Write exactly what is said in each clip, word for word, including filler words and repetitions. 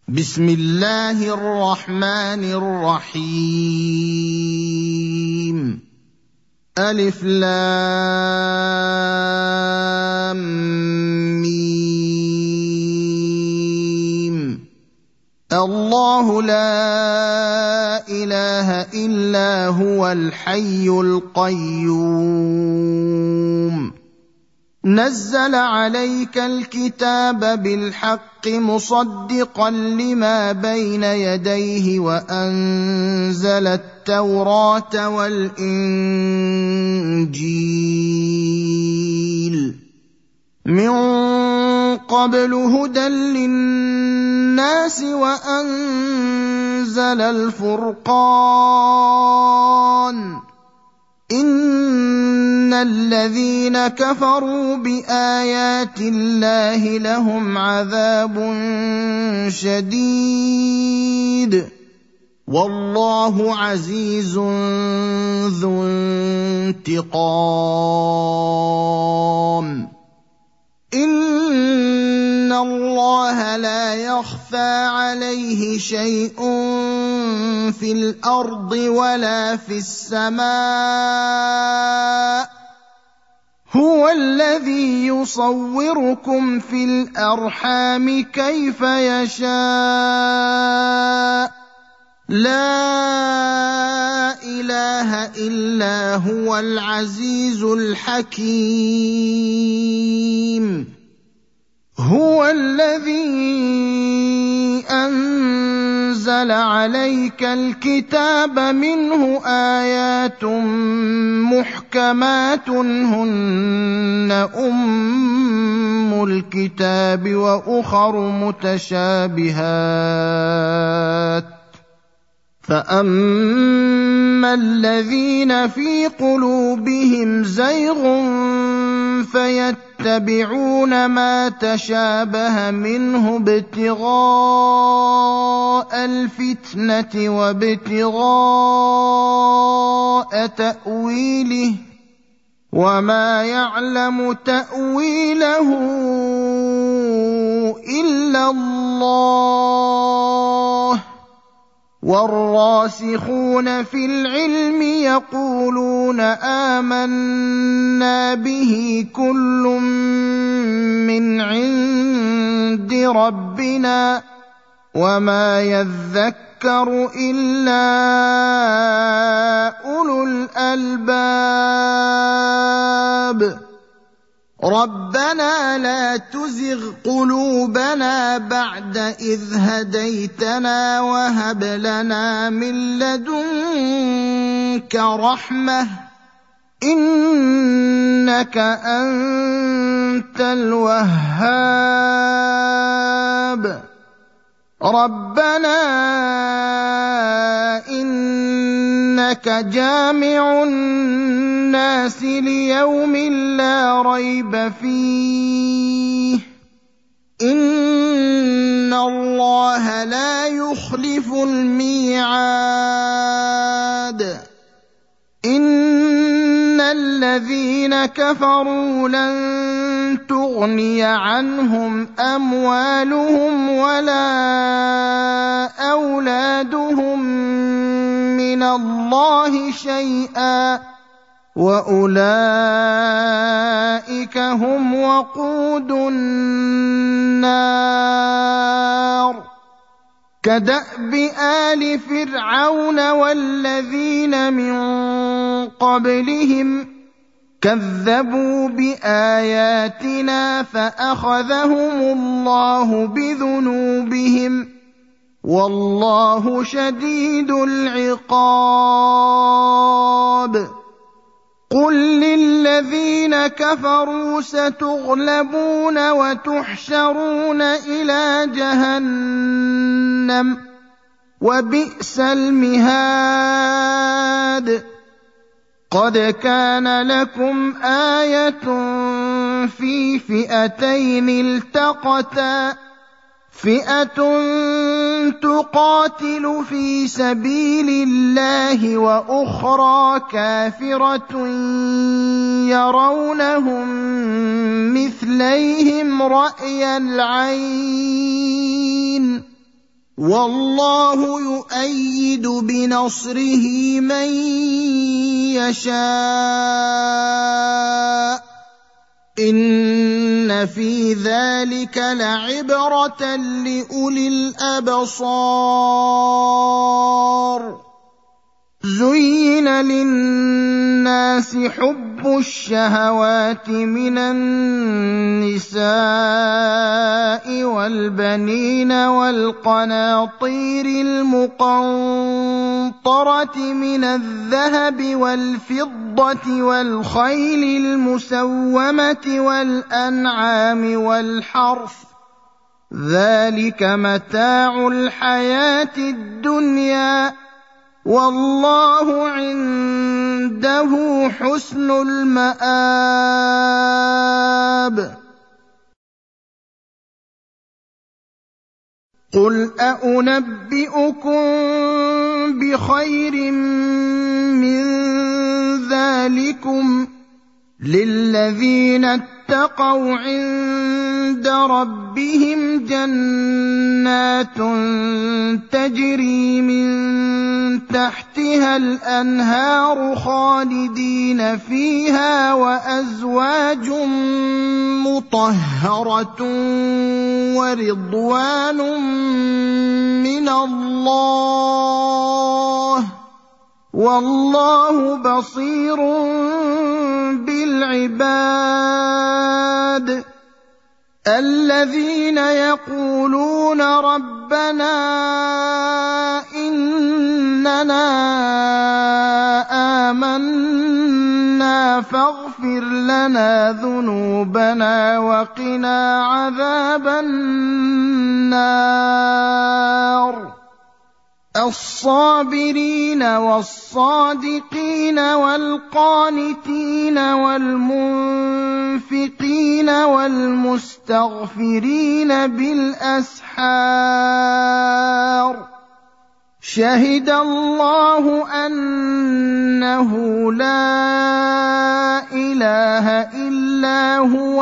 بسم الله الرحمن الرحيم ألف لام ميم الله لا إله إلا هو الحي القيوم نزل عليك الكتاب بالحق مصدقا لما بين يديه وأنزل التوراة والإنجيل من قبل هدى للناس وأنزل الفرقان إن الذين كفروا بآيات الله لهم عذاب شديد والله عزيز ذو انتقام إن الله لا يخفى عليه شيء في الأرض ولا في السماء هو الذي يصوركم في الأرحام كيف يشاء لا إله إلا هو العزيز الحكيم هو الذي أنزل عليك الكتاب منه آيات محكمات هن أم الكتاب وأخر متشابهات فأما الذين في قلوبهم زيغ فيتبعون ما تشابه منه ابتغاء الفتنة وابتغاء تأويله وما يعلم تأويله إلا الله والراسخون في العلم يقولون آمنا به كل من عند ربنا وما يذكر إلا أولو الألباب ربنا لا تزغ قلوبنا بعد إذ هديتنا وهب لنا من لدنك رحمة إنك أنت الوهاب ربنا إنك جامع الناس ليوم لا ريب فيه إن الله لا يخلف الميعاد إن الذين كفروا لن تغني عنهم أموالهم ولا أولادهم من الله شيئا وأولئك هم وقود النار كدأب آل فرعون والذين من قبلهم كذبوا بآياتنا فأخذهم الله بذنوبهم والله شديد العقاب قل للذين كفروا ستغلبون وتحشرون إلى جهنم وبئس المهاد قد كان لكم آية في فئتين التقتا فئة تقاتل في سبيل الله وأخرى كافرة يرونهم مثليهم رأي العين وَاللَّهُ يُؤَيِّدُ بِنَصْرِهِ مَن يَشَاءُ ۗ إِنَّ فِي ذَلِكَ لَعِبْرَةً لِّأُولِي الْأَبْصَارِ. زُيِّنَ لِلنَّاسِ حُبُّ الشَّهَوَاتِ مِنَ النِّسَاءِ وَالْبَنِينَ وَالْقَنَاطِيرِ الْمُقَنطَرَةِ مِنَ الذَّهَبِ وَالْفِضَّةِ وَالْخَيْلِ الْمُسَوَّمَةِ وَالْأَنْعَامِ وَالْحَرْثِ ۗ ذَلِكَ مَتَاعُ الْحَيَاةِ الدُّنْيَا ۖ وَاللَّهُ عِندَهُ حُسْنُ الْمَآبِ. قُلْ أَؤُنَبِّئُكُم بِخَيْرٍ مِّن ذَٰلِكُمْ ۗ لِلَّذِينَ اتَّقَوْا عِندَ رَبِّهِمْ جَنَّاتٌ تَجْرِي مِن تَحْتِهَا الْأَنْهَارُ خَالِدِينَ فِيهَا وَأَزْوَاجٌ مُّطَهَّرَةٌ وَرِضْوَانٌ مِّنَ اللَّهِ ۗ وَاللَّهُ بَصِيرٌ بِالْعِبَادِ. الَّذِينَ يَقُولُونَ رَبَّنَا إِنَّنَا آمَنَّا فَاغْفِرْ لَنَا ذُنُوبَنَا وَقِنَا عَذَابَ النَّارِ. الصَّابِرِينَ وَالصَّادِقِينَ وَالْقَانِتِينَ وَالْمُنفِقِينَ وَالْمُسْتَغْفِرِينَ بِالْأَسْحَارِ. شَهِدَ اللَّهُ أَنَّهُ لَا إِلَٰهَ إِلَّا هُوَ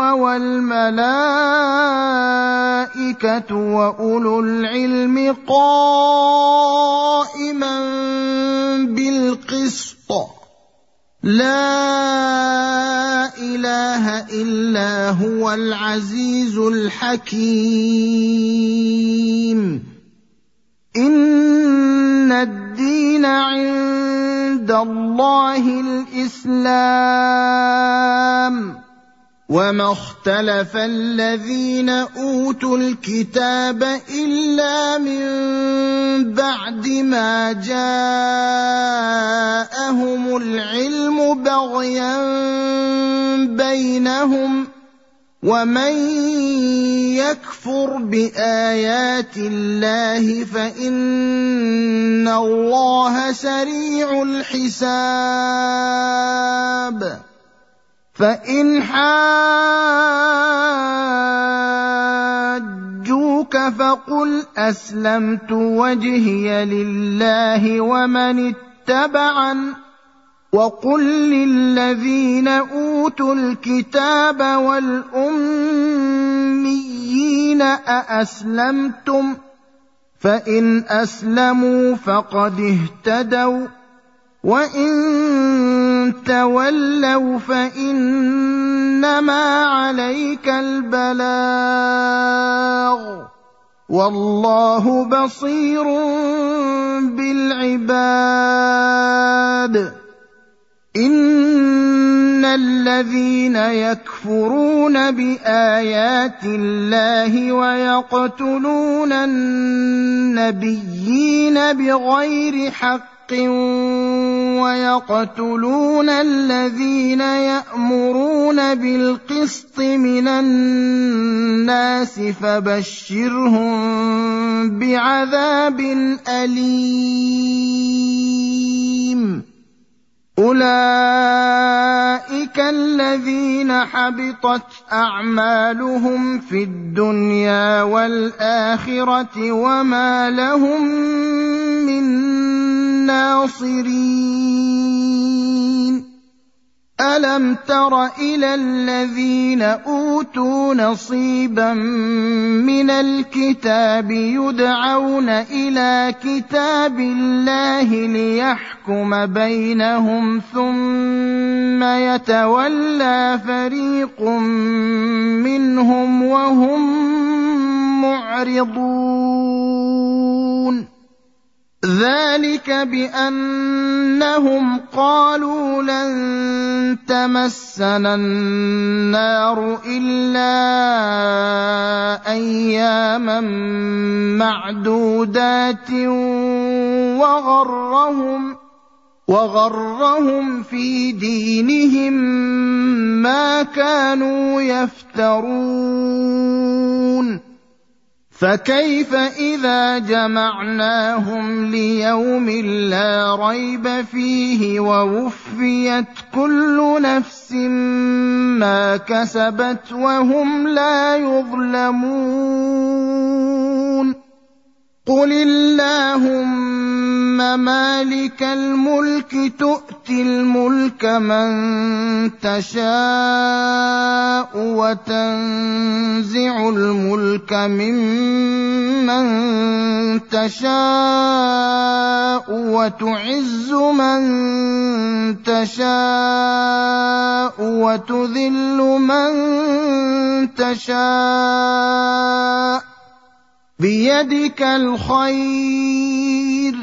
وَالْمَلَائِكَةُ وَأُولُو الْعِلْمِ قَائِمًا بِالْقِسْطِ ۚ لَا إِلَٰهَ إِلَّا هُوَ الْعَزِيزُ الْحَكِيمُ. إِنَّ الدِّينَ عِندَ اللَّهِ الْإِسْلَامُ ۗ وَمَا اخْتَلَفَ الَّذِينَ أُوتُوا الْكِتَابَ إِلَّا مِن بَعْدِ مَا جَاءَهُمُ الْعِلْمُ بَغْيًا بَيْنَهُمْ ۗ وَمَن يَكْفُرْ بِآيَاتِ اللَّهِ فَإِنَّ اللَّهَ سَرِيعُ الْحِسَابِ. فَإِنْ حَاجُّوكَ فَقُلْ أَسْلَمْتُ وَجْهِيَ لِلَّهِ وَمَنِ اتَّبَعَنِ ۗ وَقُل لِّلَّذِينَ أُوتُوا الْكِتَابَ وَالْأُمِّيِّينَ أَأَسْلَمْتُمْ ۚ فَإِنْ أَسْلَمُوا فَقَدِ اهْتَدَوا ۖ وَّإِن تَوَلَّوْا فَإِنَّمَا عَلَيْكَ الْبَلَاغُ ۗ وَاللَّهُ بَصِيرٌ بِالْعِبَادِ. إِنَّ الَّذِينَ يَكْفُرُونَ بِآيَاتِ اللَّهِ وَيَقْتُلُونَ النَّبِيِّينَ بِغَيْرِ حَقٍّ وَيَقْتُلُونَ الَّذِينَ يَأْمُرُونَ بِالْقِسْطِ مِنَ النَّاسِ فَبَشِّرْهُم بِعَذَابٍ أَلِيمٍ. أُولَٰئِكَ الَّذِينَ حَبِطَتْ أَعْمَالُهُمْ فِي الدُّنْيَا وَالْآخِرَةِ وَمَا لَهُم مِّن نَّاصِرِينَ. أَلَمْ تَرَ إِلَى الَّذِينَ أُوتُوا أُوتُوا نَصِيبًا مِنَ الْكِتَابِ يُدْعَوْنَ إِلَىٰ كِتَابِ اللَّهِ لِيَحْكُمَ بَيْنَهُمْ ثُمَّ يَتَوَلَّىٰ فَرِيقٌ مِّنْهُمْ وَهُم مُّعْرِضُونَ ذَٰلِكَ بِأَنَّهُمْ قَالُوا لَن تَمَسَّنَا النَّارُ إِلَّا أَيَّامًا مَّعْدُودَاتٍ وَغَرَّهُمْ وَغَرَّهُمْ فِي دِينِهِم مَّا كَانُوا يَفْتَرُونَ فَكَيْفَ إِذَا جَمَعْنَاهُمْ لِيَوْمٍ لَّا رَيْبَ فِيهِ وَوُفِّيَتْ كُلُّ نَفْسٍ مَّا كَسَبَتْ وَهُمْ لَا يُظْلَمُونَ قُلِ اللَّهُمَّ مَالِكَ الْمُلْكِ تُؤْتِي الْمُلْكَ مَن تَشَاءُ وَتَنزِعُ الْمُلْكَ مِمَّن تَشَاءُ وَتُعِزُّ مَن تَشَاءُ وَتُذِلُّ مَن تَشَاءُ بِيَدِكَ الْخَيْرُ ۖ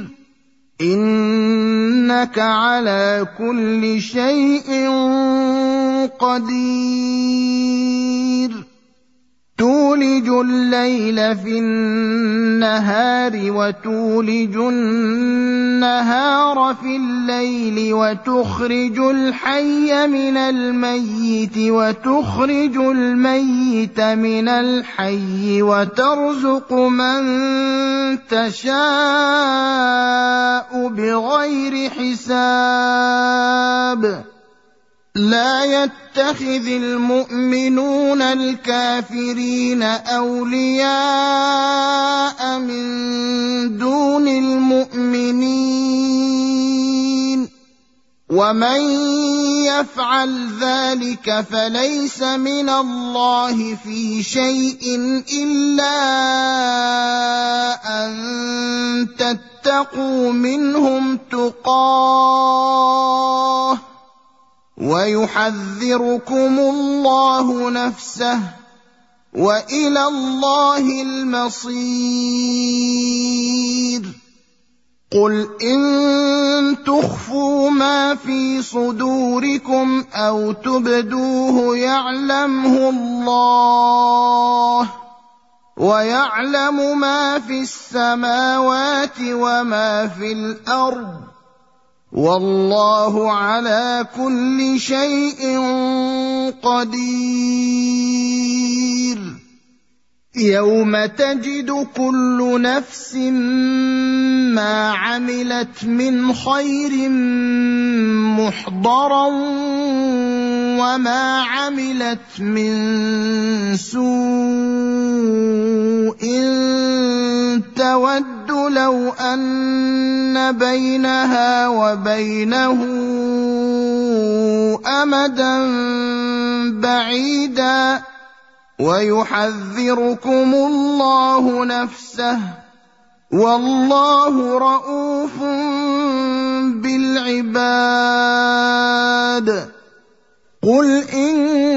إِنَّكَ عَلَىٰ كُلِّ شَيْءٍ قَدِيرٌ تُولِجُ اللَّيْلَ فِي النَّهَارِ وَتُولِجُ النَّهَارَ فِي اللَّيْلِ وَتُخْرِجُ الْحَيَّ مِنَ الْمَيِّتِ وَتُخْرِجُ الْمَيِّتَ مِنَ الْحَيِّ وَتَرْزُقُ مَن تَشَاءُ بِغَيْرِ حِسَابٍ لَا يَتَّخِذِ الْمُؤْمِنُونَ الْكَافِرِينَ أَوْلِيَاءَ مِن دُونِ الْمُؤْمِنِينَ ۖ وَمَن يَفْعَلْ ذَٰلِكَ فَلَيْسَ مِنَ اللَّهِ فِي شَيْءٍ إِلَّا أَن تَتَّقُوا مِنْهُمْ تُقَاةً ۗ وَيُحَذِّرُكُمُ اللَّهُ نَفْسَهُ ۗ وَإِلَى اللَّهِ الْمَصِيرُ قُلْ إِن تُخْفُوا مَا فِي صُدُورِكُمْ أَوْ تُبْدُوهُ يَعْلَمْهُ اللَّهُ ۗ وَيَعْلَمُ مَا فِي السَّمَاوَاتِ وَمَا فِي الْأَرْضِ ۗ وَاللَّهُ عَلَىٰ كُلِّ شَيْءٍ قَدِيرٌ يَوْمَ تَجِدُ كُلُّ نَفْسٍ مَّا عَمِلَتْ مِنْ خَيْرٍ مُّحْضَرًا وَمَا عَمِلَتْ مِن سُوءٍ تَوَدُّ لَوْ أَنَّ بَيْنَهَا وَبَيْنَهُ أَمَدًا بَعِيدًا ۗ وَيُحَذِّرُكُمُ اللَّهُ نَفْسَهُ ۗ وَاللَّهُ رَءُوفٌ بِالْعِبَادِ قُلْ إِن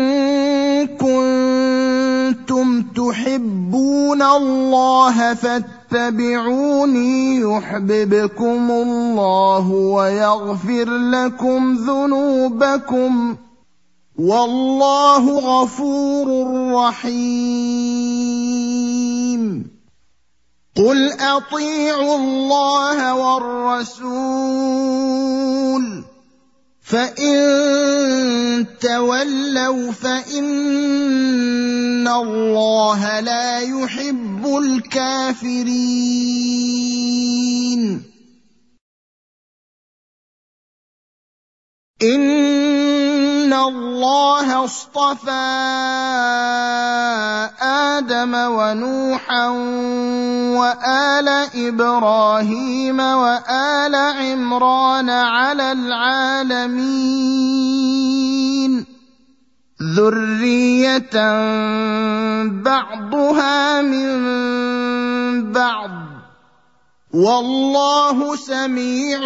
كُنتُمْ تُحِبُّونَ اللَّهَ فَاتَّبِعُونِي يُحْبِبْكُمُ اللَّهُ وَيَغْفِرْ لَكُمْ ذُنُوبَكُمْ ۗ وَاللَّهُ غَفُورٌ رَّحِيمٌ قُلْ أَطِيعُوا اللَّهَ وَالرَّسُولَ ۖ فَإِن تَوَلَّوْا فَإِنَّ اللَّهَ لَا يُحِبُّ الْكَافِرِينَ إِنَّ اللَّهَ اصْطَفَىٰ آدَمَ وَنُوحًا وَآلَ إِبْرَاهِيمَ وَآلَ عِمْرَانَ عَلَى الْعَالَمِينَ ذرية بعضها من بعض والله سميع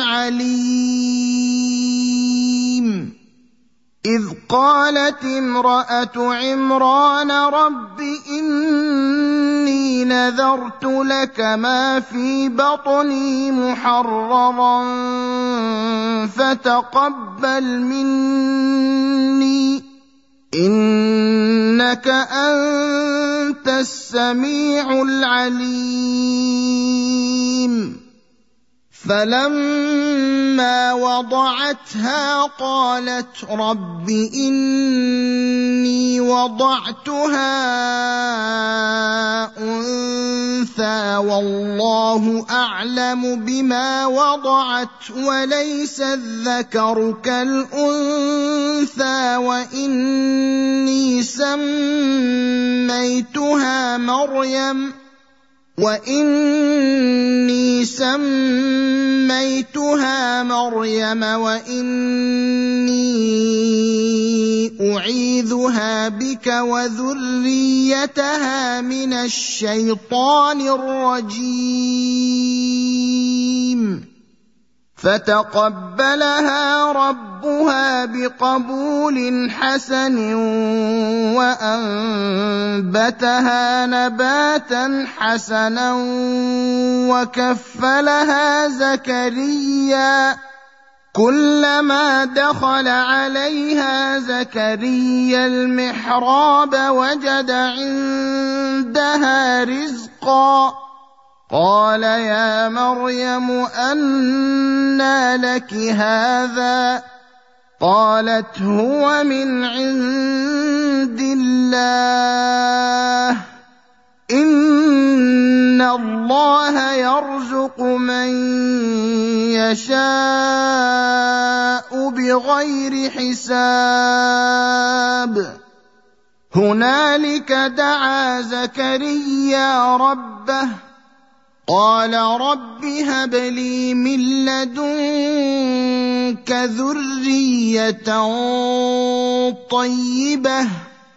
عليم إذ قالت امرأة عمران رب إني نذرت لك ما في بطني محررا فتقبل مني إنك أنت السميع العليم فلما وضعتها قالت رب إني وضعتها أنثى والله أعلم بما وضعت وليس الذكر كالأنثى وإني سميتها مريم وإني سميتها مريم وإني أعيذها بك وذريتها من الشيطان الرجيم فتقبلها ربها بقبول حسن وأنبتها نباتا حسنا وكفلها زكريا كلما دخل عليها زكريا المحراب وجد عندها رزقا قال يا مريم أنى لك هذا قالت هو من عند الله إن الله يرزق من يشاء بغير حساب هنالك دعا زكريا ربه قال رب هب لي من لدنك ذرية طيبة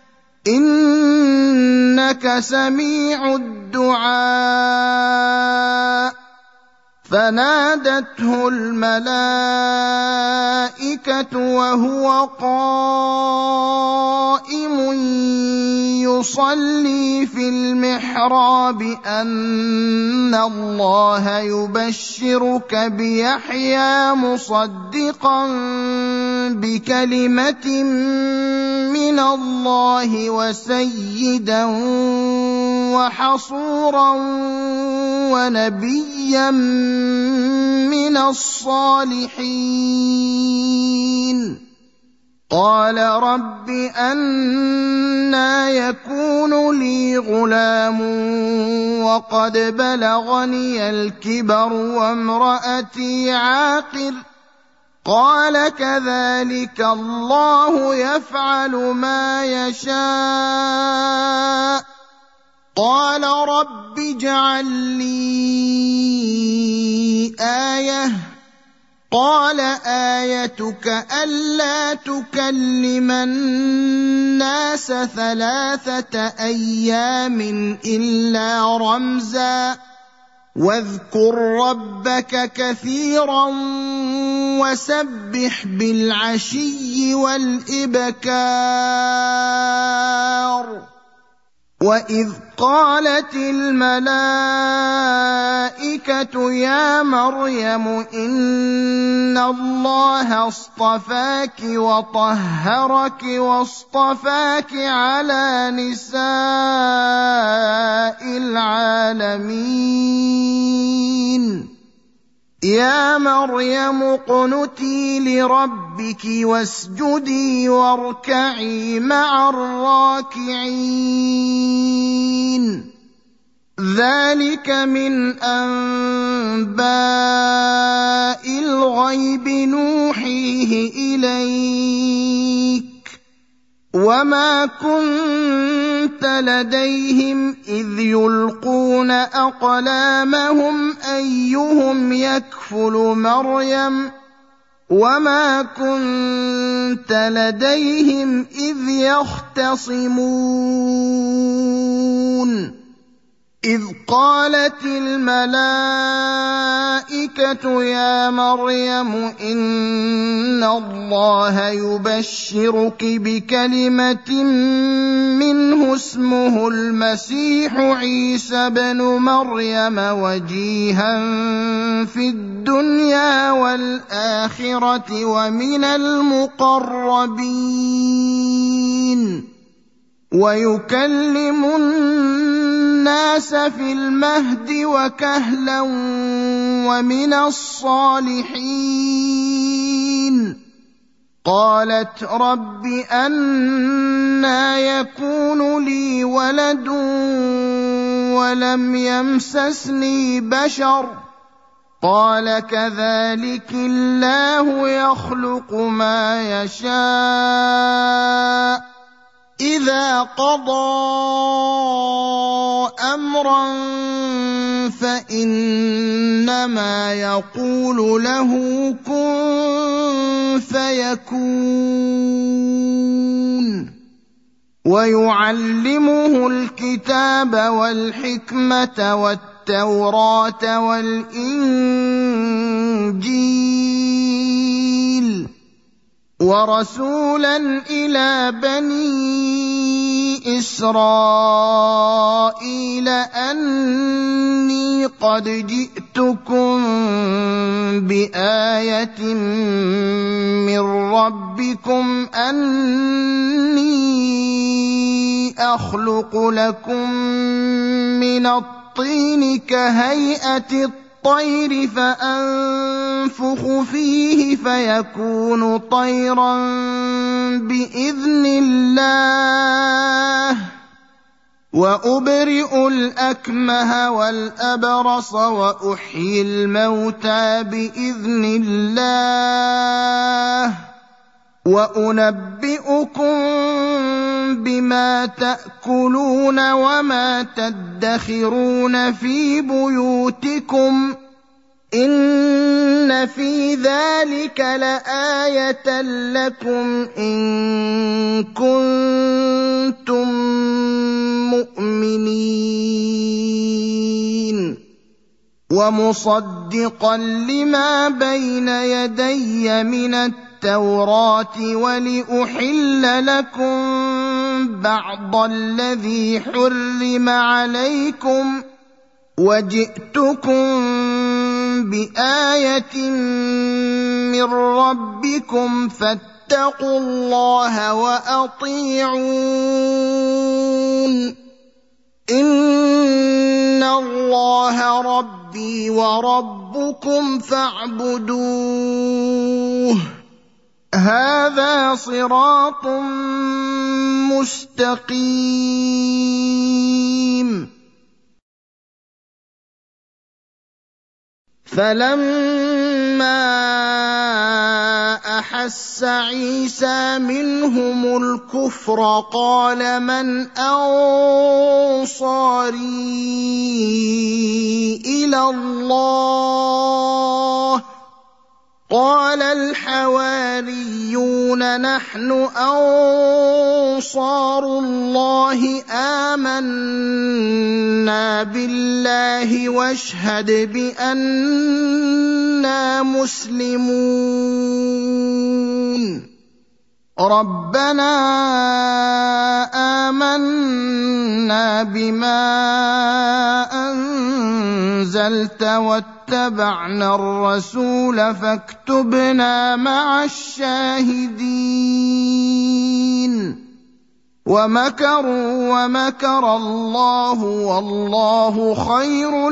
إنك سميع الدعاء فنادته الملائكة وهو قائم يصلي في المحراب أن الله يبشرك بيحيى مصدقا بكلمة من الله وسيدا وحصورا ونبيا من الصالحين قال رب أنى يكون لي غلام وقد بلغني الكبر وامرأتي عاقر قال كذلك الله يفعل ما يشاء قال رب اجعل لي آية قال آيتك ألا تكلم الناس ثلاثة أيام إلا رمزا واذكر ربك كثيرا وسبح بالعشي والإبكار وإذ قالت الملائكة يا مريم إن الله اصطفاك وطهرك واصطفاك على نساء العالمين يا مريم اقنتي لربك واسجدي واركعي مع الراكعين ذلك من أنباء الغيب نوحيه إليك وما كنت لديهم إذ يلقون أقلامهم أيهم يكفل مريم وما كنت لديهم إذ يختصمون إذ قالت الملائكة يا مريم إن الله يبشرك بكلمة منه اسمه المسيح عيسى بن مريم وجيها في الدنيا والآخرة ومن المقربين ويكلم الناس في المهد وكهلا ومن الصالحين قالت رب أنى يكون لي ولد ولم يمسسني بشر قال كذلك الله يخلق ما يشاء إذا قضى أمرا فإنما يقول له كن فيكون ويعلمه الكتاب والحكمة والتوراة والإنجيل ورسولا إلى بني إسرائيل أني قد جئتكم بآية من ربكم أني أخلق لكم من الطين كهيئة الطير فأنفخ فيه فيكون طيرا بإذن الله وأبرئ الأكمه والأبرص وأحيي الموتى بإذن الله وأنبئكم بما تأكلون وما تدخرون في بيوتكم إن في ذلك لآية لكم إن كنتم مؤمنين ومصدقا لما بين يدي من التوراة ولأحل لكم بعض الذي حرم عليكم وجئتكم بآية من ربكم فاتقوا الله وأطيعون إن الله ربي وربكم فاعبدوه هذا صراط مستقيم فلما أحس عيسى منهم الكفر قال من أنصاري إلى الله قال الحواريون نحن أنصار الله آمنا بالله واشهد بأننا مسلمون ربنا آمنا بما أنزلت واتبعنا الرسول فاكتبنا مع الشاهدين ومكروا ومكر الله والله خير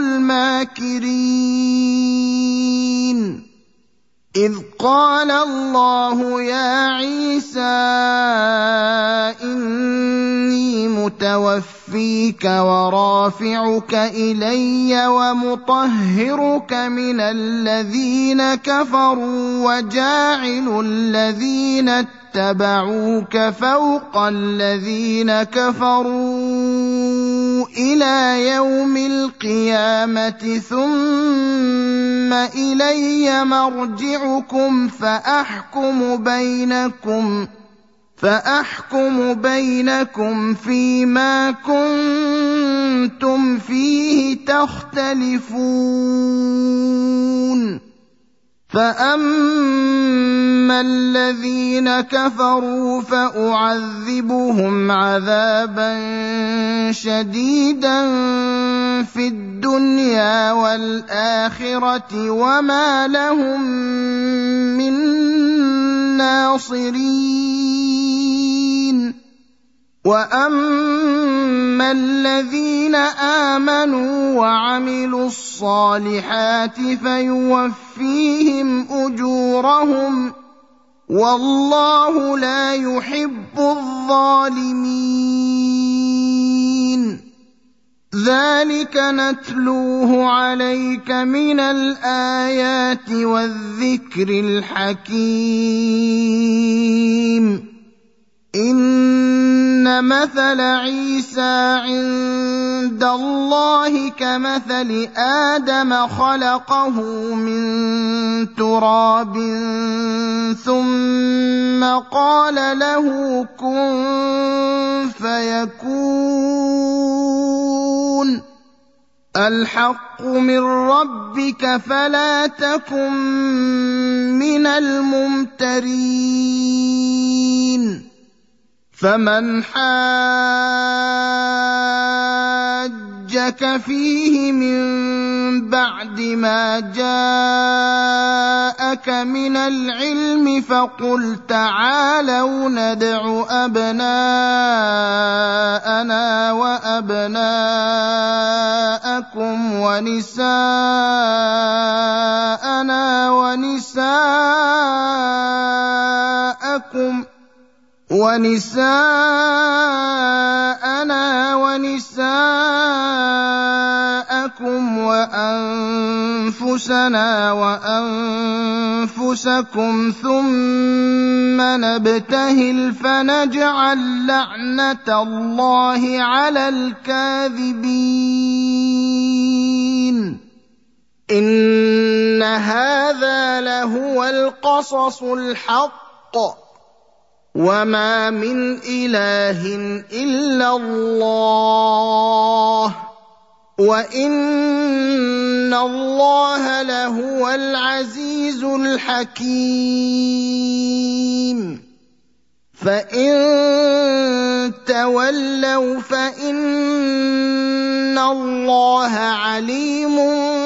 الماكرين إذ قال الله يا عيسى إني متوفيك ورافعك إلي ومطهرك من الذين كفروا وجاعل الذين اتبعوك فوق الذين كفروا إلى يوم القيامة ثم إلي مرجعكم فأحكم بينكم فأحكم بينكم فيما كنتم فيه تختلفون فأما الذين كفروا فأعذبهم عذابا شديدا في الدنيا والآخرة وما لهم من ناصرين وأما الذين آمنوا وعملوا الصالحات فيوفيهم أجورهم والله لا يحب الظالمين ذلك نتلوه عليك من الآيات والذكر الحكيم إن مثل عيسى عند الله كمثل آدم خلقه من تراب ثم قال له كن فيكون الحق من ربك فلا تكن من الممترين فمن حاجك فيه من بعد ما جاءك من العلم فقل تعالوا ندع أبناءنا وأبناءكم ونساءنا ونساءكم ونساءنا ونساءكم وأنفسنا وأنفسكم ثم نبتهل فنجعل لعنة الله على الكاذبين إن هذا لهو القصص الحق وما من إله إلا الله وإن الله لهو العزيز الحكيم فإن تولوا فإن الله عليم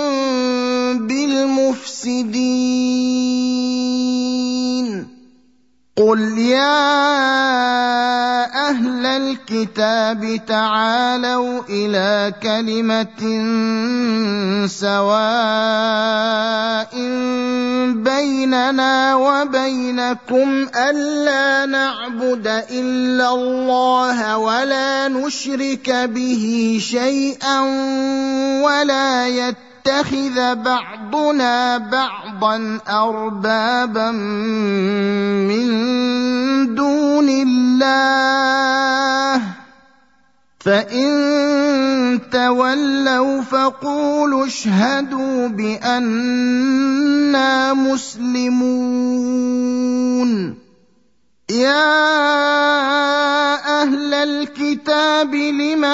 بالمفسدين قل يا أهل الكتاب تعالوا إلى كلمة سواء بيننا وبينكم ألا نعبد إلا الله ولا نشرك به شيئا ولا يتبع يتخذ بعضنا بعضا أربابا من دون الله فإن تولوا فقولوا اشهدوا بأننا مسلمون يا أهل الكتاب لم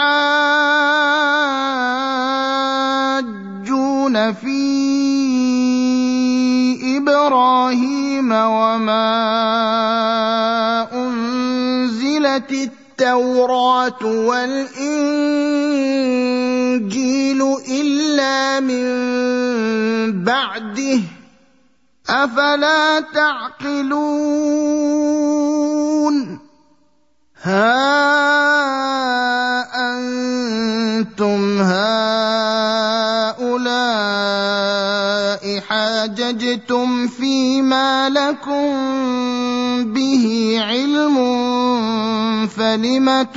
تحاجون في إبراهيم وما أنزلت التوراة والإنجيل إلا من بعده أفلا تعقلون ها أنتم هؤلاء حاججتم فيما لكم به علم فلم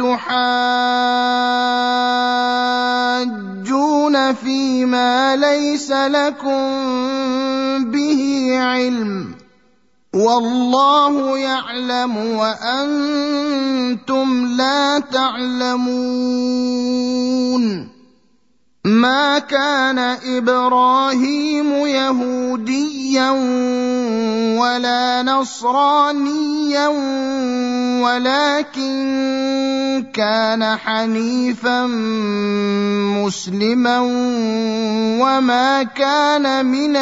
تحاجون فيما ليس لكم به علم والله يعلم وأنتم لا تعلمون. ما كان إبراهيم يهوديا ولا نصرانيا ولكن كان حنيفا مسلما وما كان من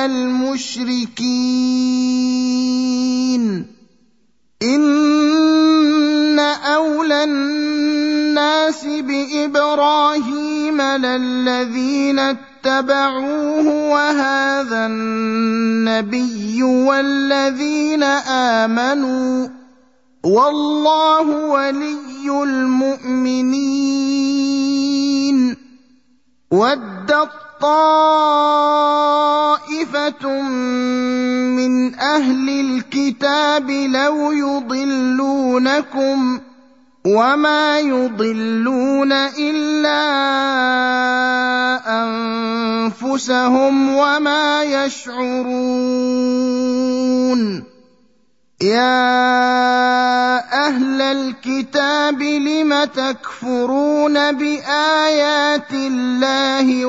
المشركين. إن أولى الناس بإبراهيم للذين اتبعوه وهذا النبي والذين آمنوا والله ولي المؤمنين. ودت طائفة من أهل الكتاب لو يضلونكم وما يضلون إلا أنفسهم وما يشعرون. يا أهل الكتاب لم تكفرون بآيات الله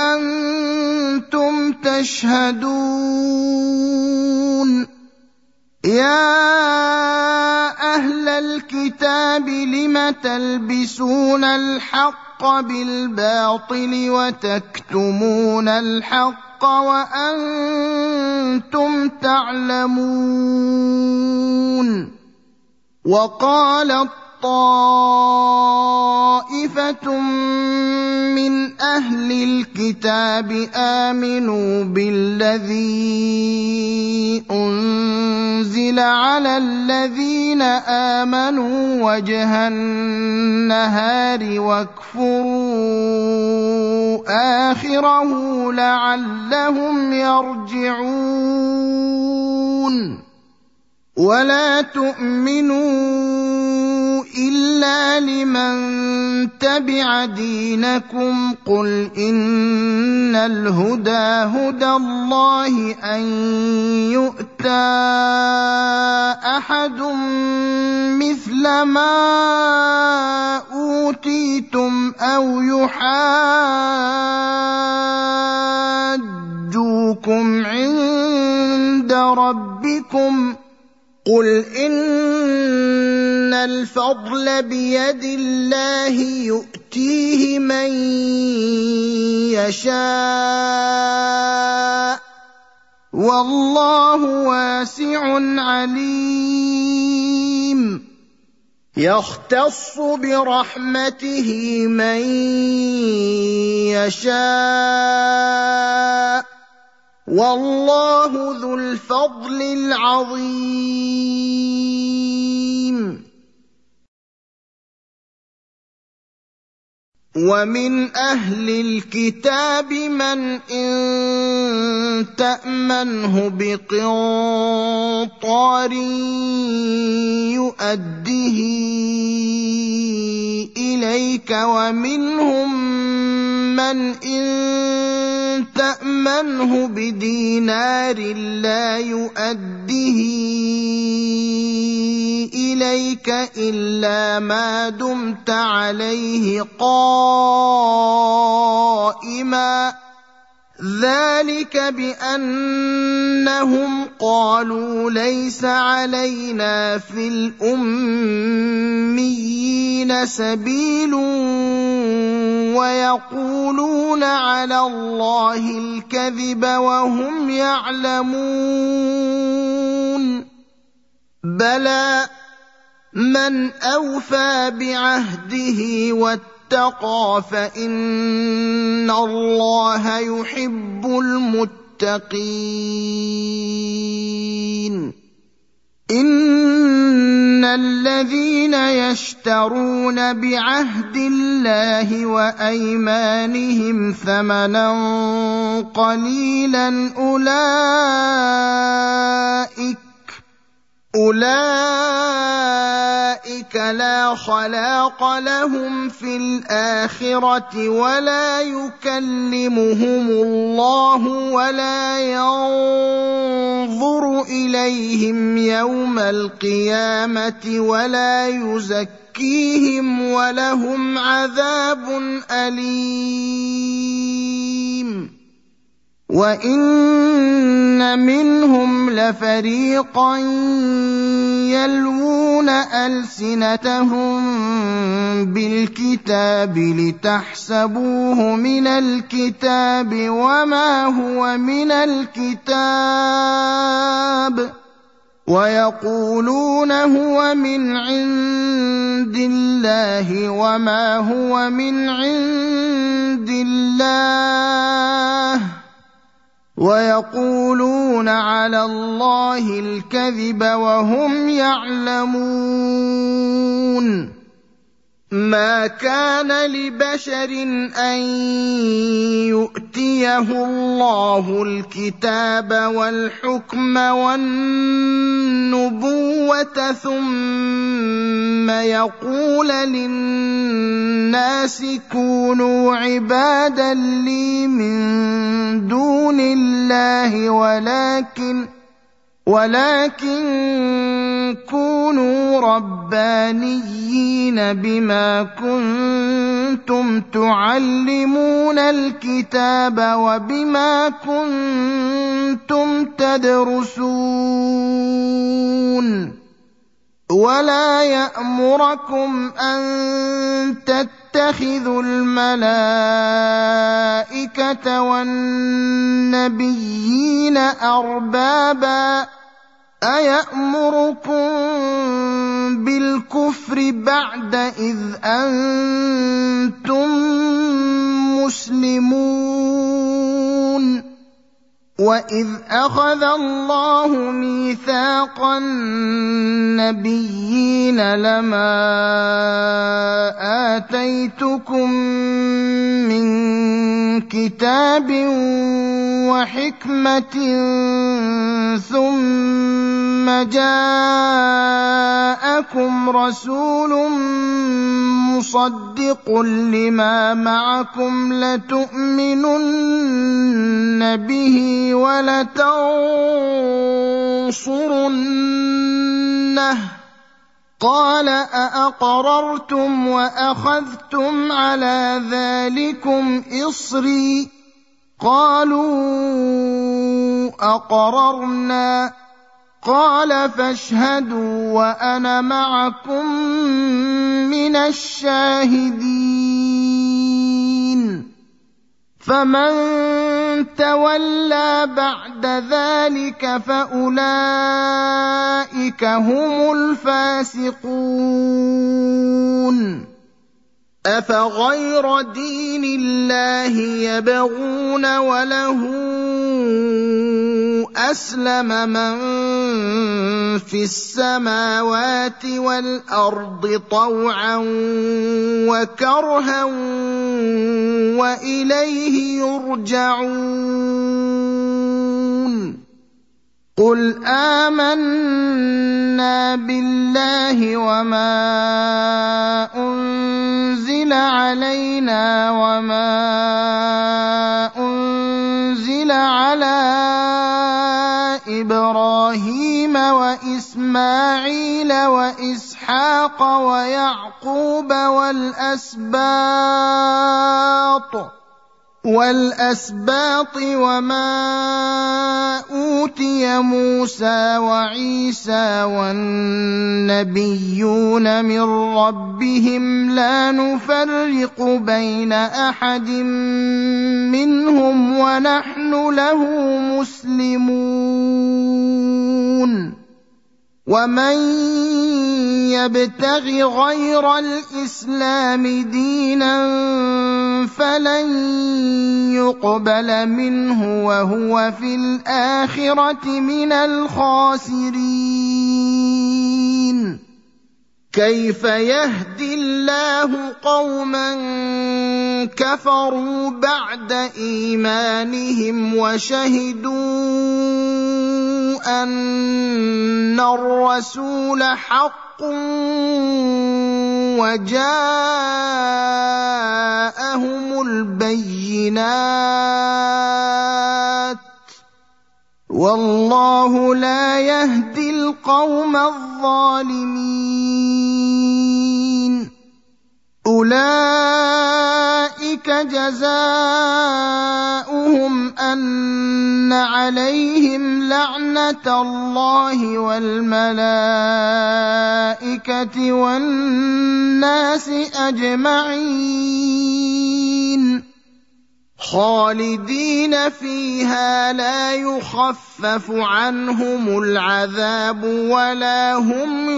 وأنتم تشهدون. يا أهل الكتاب لم تلبسون الحق بالباطل وتكتمون الحق وأنتم تعلمون. وقالت طائفة من أهل الكتاب آمنوا بالذي أنزل على الذين آمنوا وجه النهار واكفروا آخره لعلهم يرجعون. ولا تؤمنوا إلا لمن تبع دينكم قل إن الهدى هدى الله أن يؤتى أحد مثل ما أوتيتم أو يحاجوكم عند ربكم قل إن الفضل بيد الله يؤتيه من يشاء والله واسع عليم. يختص برحمته من يشاء والله ذو الفضل العظيم. ومن أهل الكتاب من إن تأمنه بقنطار يؤده إليك ومنهم من إن تأمنه بدينار لا يؤده إليك إلا ما دمت عليه قائما ذلك بأنهم قالوا ليس علينا في الأميين سبيل ويقولون على الله الكذب وهم يعلمون. بلى من أوفى بعهده واتقى فإن الله يحب المتقين. إن الذين يشترون بعهد الله وأيمانهم ثمنا قليلا أولئك أولئك لا خلاق لهم في الآخرة ولا يكلمهم الله ولا ينظر ينظر إليهم يوم القيامة ولا يزكيهم ولهم عذاب أليم وإن منهم لفريقا يلوون ألسنتهم بالكتاب لتحسبوه من الكتاب وما هو من الكتاب ويقولون هو من عند الله وما هو من عند الله ويقولون على الله الكذب وهم يعلمون ما كان لبشر أن يؤتيه الله الكتاب والحكم والنبوة ثم يقول للناس كونوا عبادا لي من دون الله ولكن ولكن كونوا ربانيين بما كنتم تعلمون الكتاب وبما كنتم تدرسون ولا يأمركم أن تتخذوا الملائكة والنبيين أربابا أيأمركم بالكفر بعد إذ أنتم مسلمون وإذ أخذ الله ميثاق النبيين لما آتيتكم من كتاب وحكمة ثم جاءكم رسول مصدق لما معكم لتؤمنن به ولتنصرنه قال أأقررتم وأخذتم على ذلكم إصري قالوا أقررنا قال فاشهدوا وأنا معكم من الشاهدين فمن تولى بعد ذلك فأولئك هم الفاسقون أفغير دين الله يبغون وله أسلم من في السماوات والأرض طوعا وكرها وإليه يرجعون قل آمنا بالله وما أنزل علينا وما أنزل على إبراهيم وإسماعيل وإسحاق ويعقوب والأسباط والأسباط وما أوتي موسى وعيسى والنبيون من ربهم لا نفرق بين أحد منهم ونحن له مسلمون ومن يبتغ غير الإسلام دينا فلن يقبل منه وهو في الآخرة من الخاسرين كيف يهدي الله قوما كفروا بعد إيمانهم وشهدوا أن الرسول حق وجاءهم البينات والله لا يهدي القوم الظالمين. أولئك جزاؤهم أن عليهم لعنة الله والملائكة والناس أجمعين خالدين فيها لا يخفف عنهم العذاب ولا هم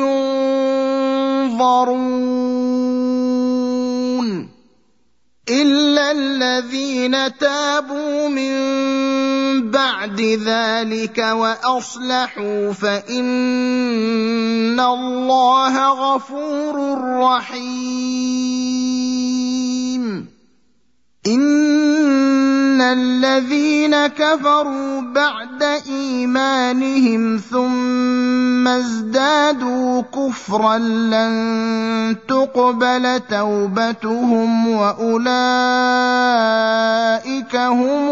ينظرون إلا الذين تابوا من بعد ذلك وأصلحوا فإن الله غفور رحيم. إن الذين كفروا بعد إيمانهم ثم ازدادوا كفرا لن تقبل توبتهم وأولئك هم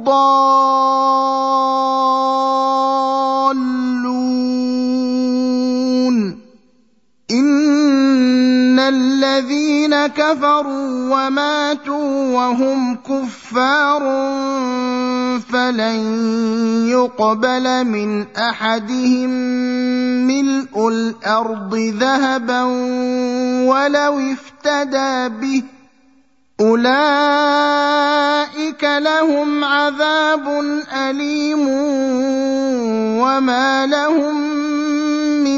الضالون. إن الذين كفروا وماتوا وهم كفار فلن يقبل من أحدهم ملء الأرض ذهبا ولو افتدى به أولئك لهم عذاب أليم وما لهم من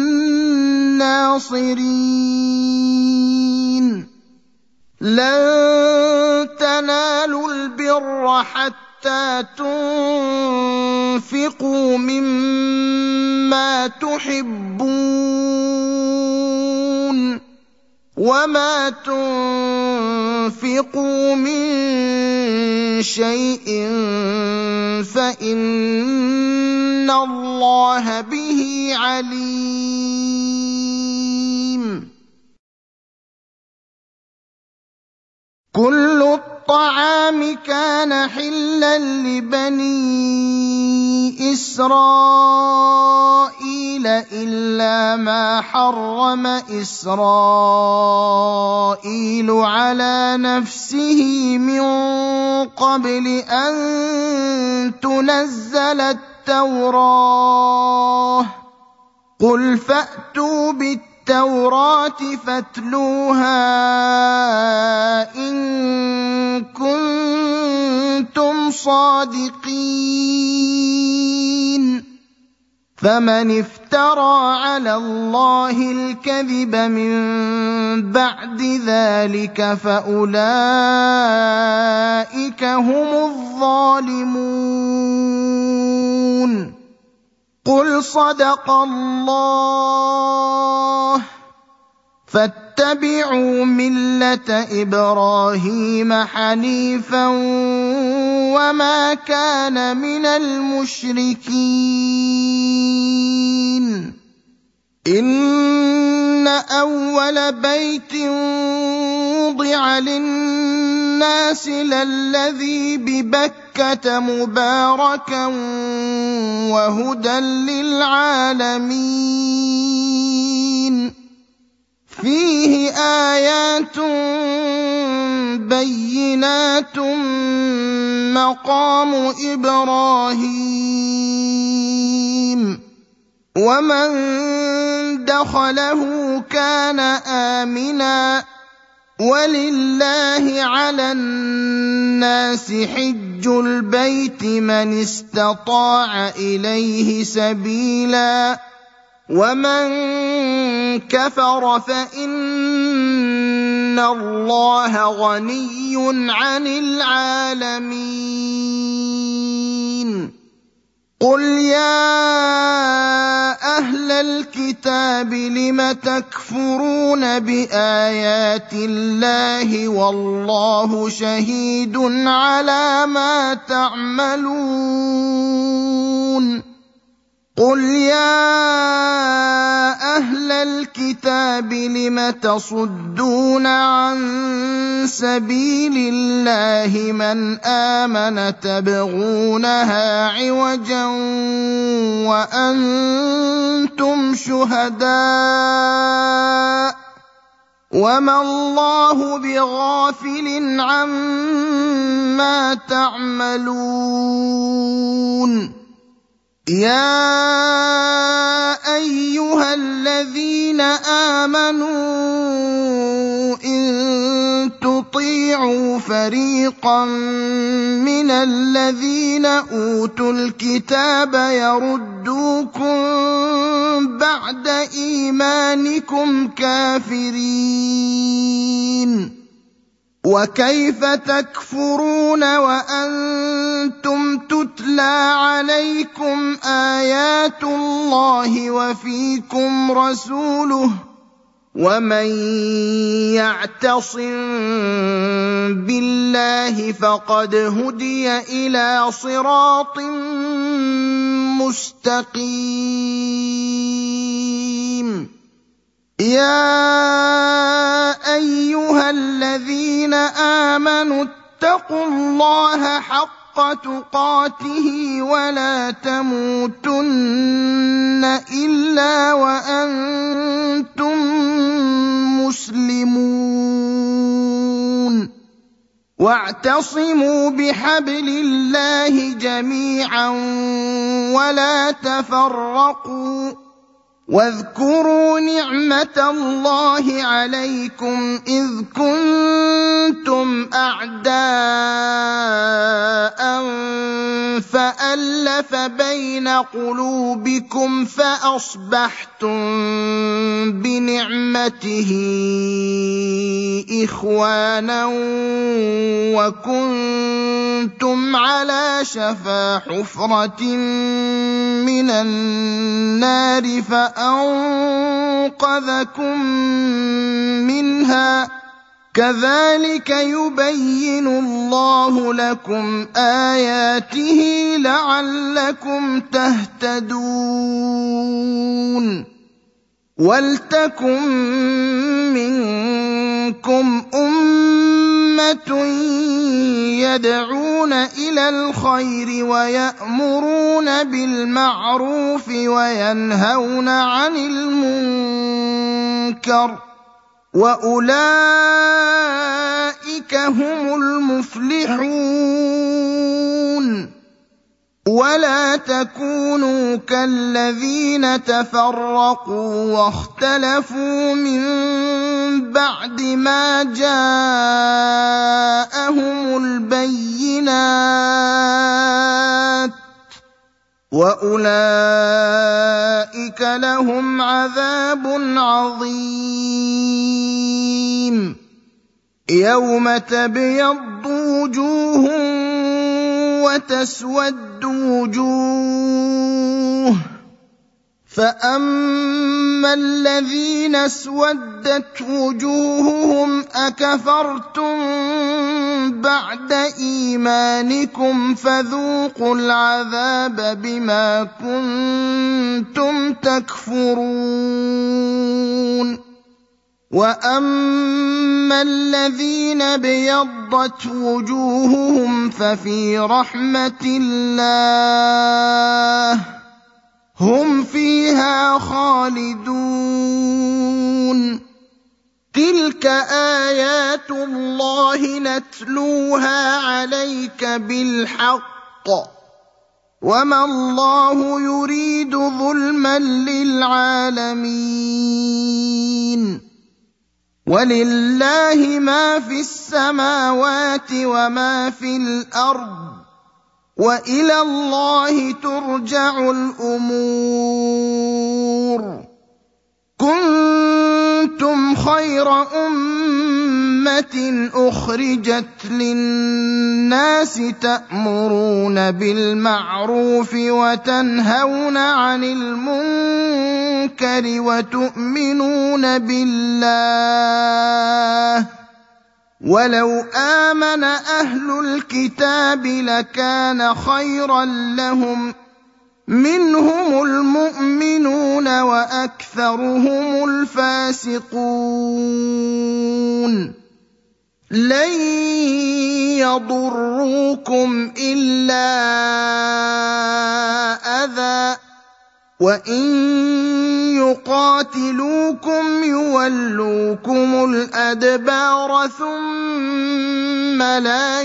ناصرين. لن تنالوا البر حتى تنفقوا مما تحبون وما تنفقوا من شيء فإن الله به عليم. كل الطعام كان حلا لبني إسرائيل إلا ما حرم إسرائيل على نفسه من قبل أن تنزل التوراة. قل فأتوا بالتوراة التوراة فاتلوها إن كنتم صادقين. فمن افترى على الله الكذب من بعد ذلك فأولئك هم الظالمون. قل صدق الله فاتبعوا ملة إبراهيم حنيفا وما كان من المشركين. إن أول بيت وضع للناس للذي ببكة مباركا وهدى للعالمين فيه آيات بينات مقام إبراهيم ومن دخله كان آمنا ولله على الناس حج البيت من استطاع إليه سبيلا ومن كفر فإن الله غني عن العالمين. قل يا أهل الكتاب لم تكفرون بآيات الله والله شهيد على ما تعملون. قل يا أهل أهل الكتاب لم تصدون عن سبيل الله من آمن تبغونها عوجا وأنتم شهداء وما الله بغافل عما تعملون يا أيها الذين آمنوا إن تطيعوا فريقا من الذين أوتوا الكتاب يردوكم بعد إيمانكم كافرين وكيف تكفرون وأنتم تتلى عليكم آيات الله وفيكم رسوله ومن يعتصم بالله فقد هدي إلى صراط مستقيم يا أيها الذين آمنوا اتقوا الله حق تقاته ولا تموتن إلا وأنتم مسلمون واعتصموا بحبل الله جميعا ولا تفرقوا واذكروا نعمة الله عليكم إذ كنتم أعداء فألف بين قلوبكم فأصبحتم بنعمته إخوانا وكنتم على شفا حفرة من النار فأنقذكم منها كذلك يبين الله لكم آياته لعلكم تهتدون ولتكن منكم أمة يدعون إلى الخير ويأمرون بالمعروف وينهون عن المنكر وأولئك هم المفلحون ولا تكونوا كالذين تفرقوا واختلفوا من بعد ما جاءهم البينات وأولئك لهم عذاب عظيم يوم تبيض وجوه وتسود وجوه فأما الذين اسودت وجوههم أكفرتم بعد إيمانكم فذوقوا العذاب بما كنتم تكفرون وأما الذين ابيضت وجوههم ففي رحمة الله هم فيها خالدون تلك آيات الله نتلوها عليك بالحق وما الله يريد ظلما للعالمين ولله ما في السماوات وما في الأرض وإلى الله ترجع الأمور كنتم خير أمة أخرجت للناس تأمرون بالمعروف وتنهون عن المنكر وتؤمنون بالله ولو آمن أهل الكتاب لكان خيرا لهم منهم المؤمنون وأكثرهم الفاسقون لن يضروكم إلا أذى وإن يقاتلوكم يولوكم الأدبار ثم لا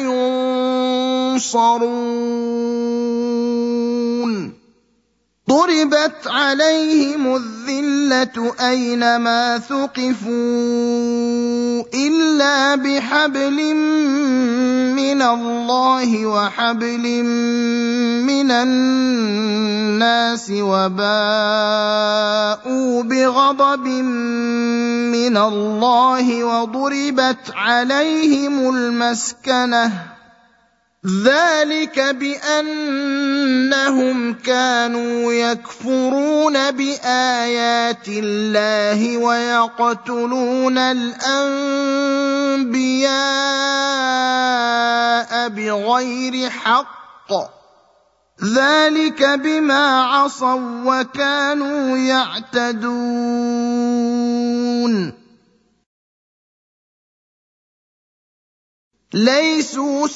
ينصرون ضربت عليهم الذلة أينما ثقفوا إلا بحبل من الله وحبل من الناس وباءوا بغضب من الله وضربت عليهم المسكنة ذلك بأنهم كانوا يكفرون بآيات الله ويقتلون الأنبياء بغير حق ذلك بما عصوا وكانوا يعتدون ليسوا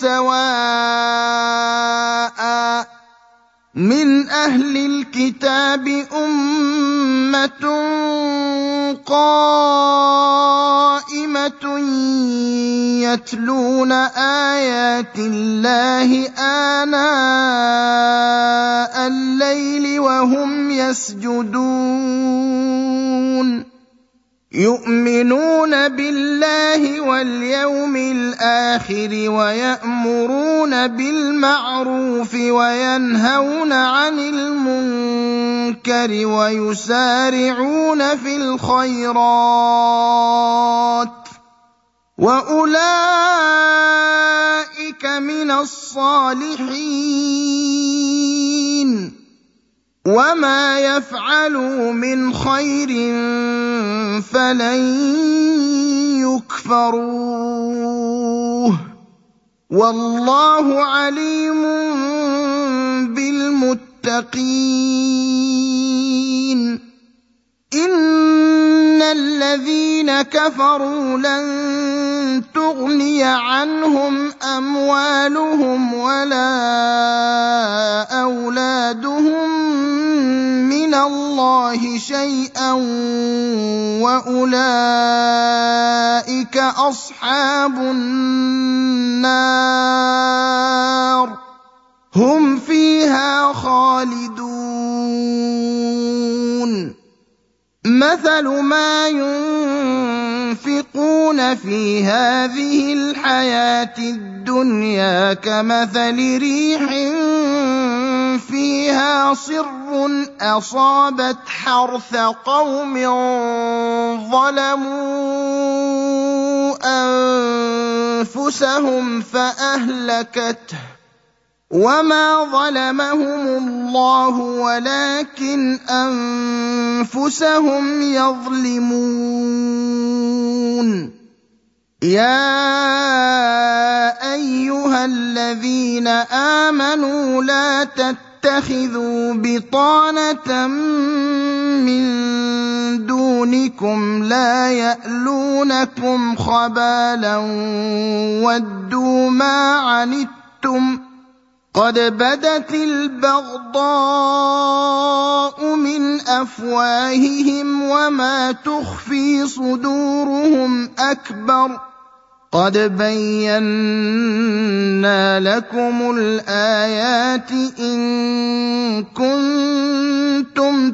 سواء من أهل الكتاب أمة قائمة يتلون آيات الله آناء الليل وهم يسجدون يؤمنون بالله واليوم الآخر ويأمرون بالمعروف وينهون عن المنكر ويسارعون في الخيرات وأولئك من الصالحين وما يفعلوا من خير فلن يكفروه والله عليم بالمتقين إن الذين كفروا لن تغني عنهم أموالهم ولا أولادهم من الله شيئا وأولئك أصحاب النار هم فيها خالدون مثل ما ينفقون في هذه الحياة الدنيا كمثل ريح فيها صر أصابت حرث قوم ظلموا أنفسهم فأهلكته وما ظلمهم الله ولكن أنفسهم يظلمون يا أيها الذين آمنوا لا تتخذوا بطانة من دونكم لا يألونكم خبالا ودوا ما عنتم قد بدت البغضاء من أفواههم وما تخفي صدورهم أكبر قد بينا لكم الآيات إن كنتم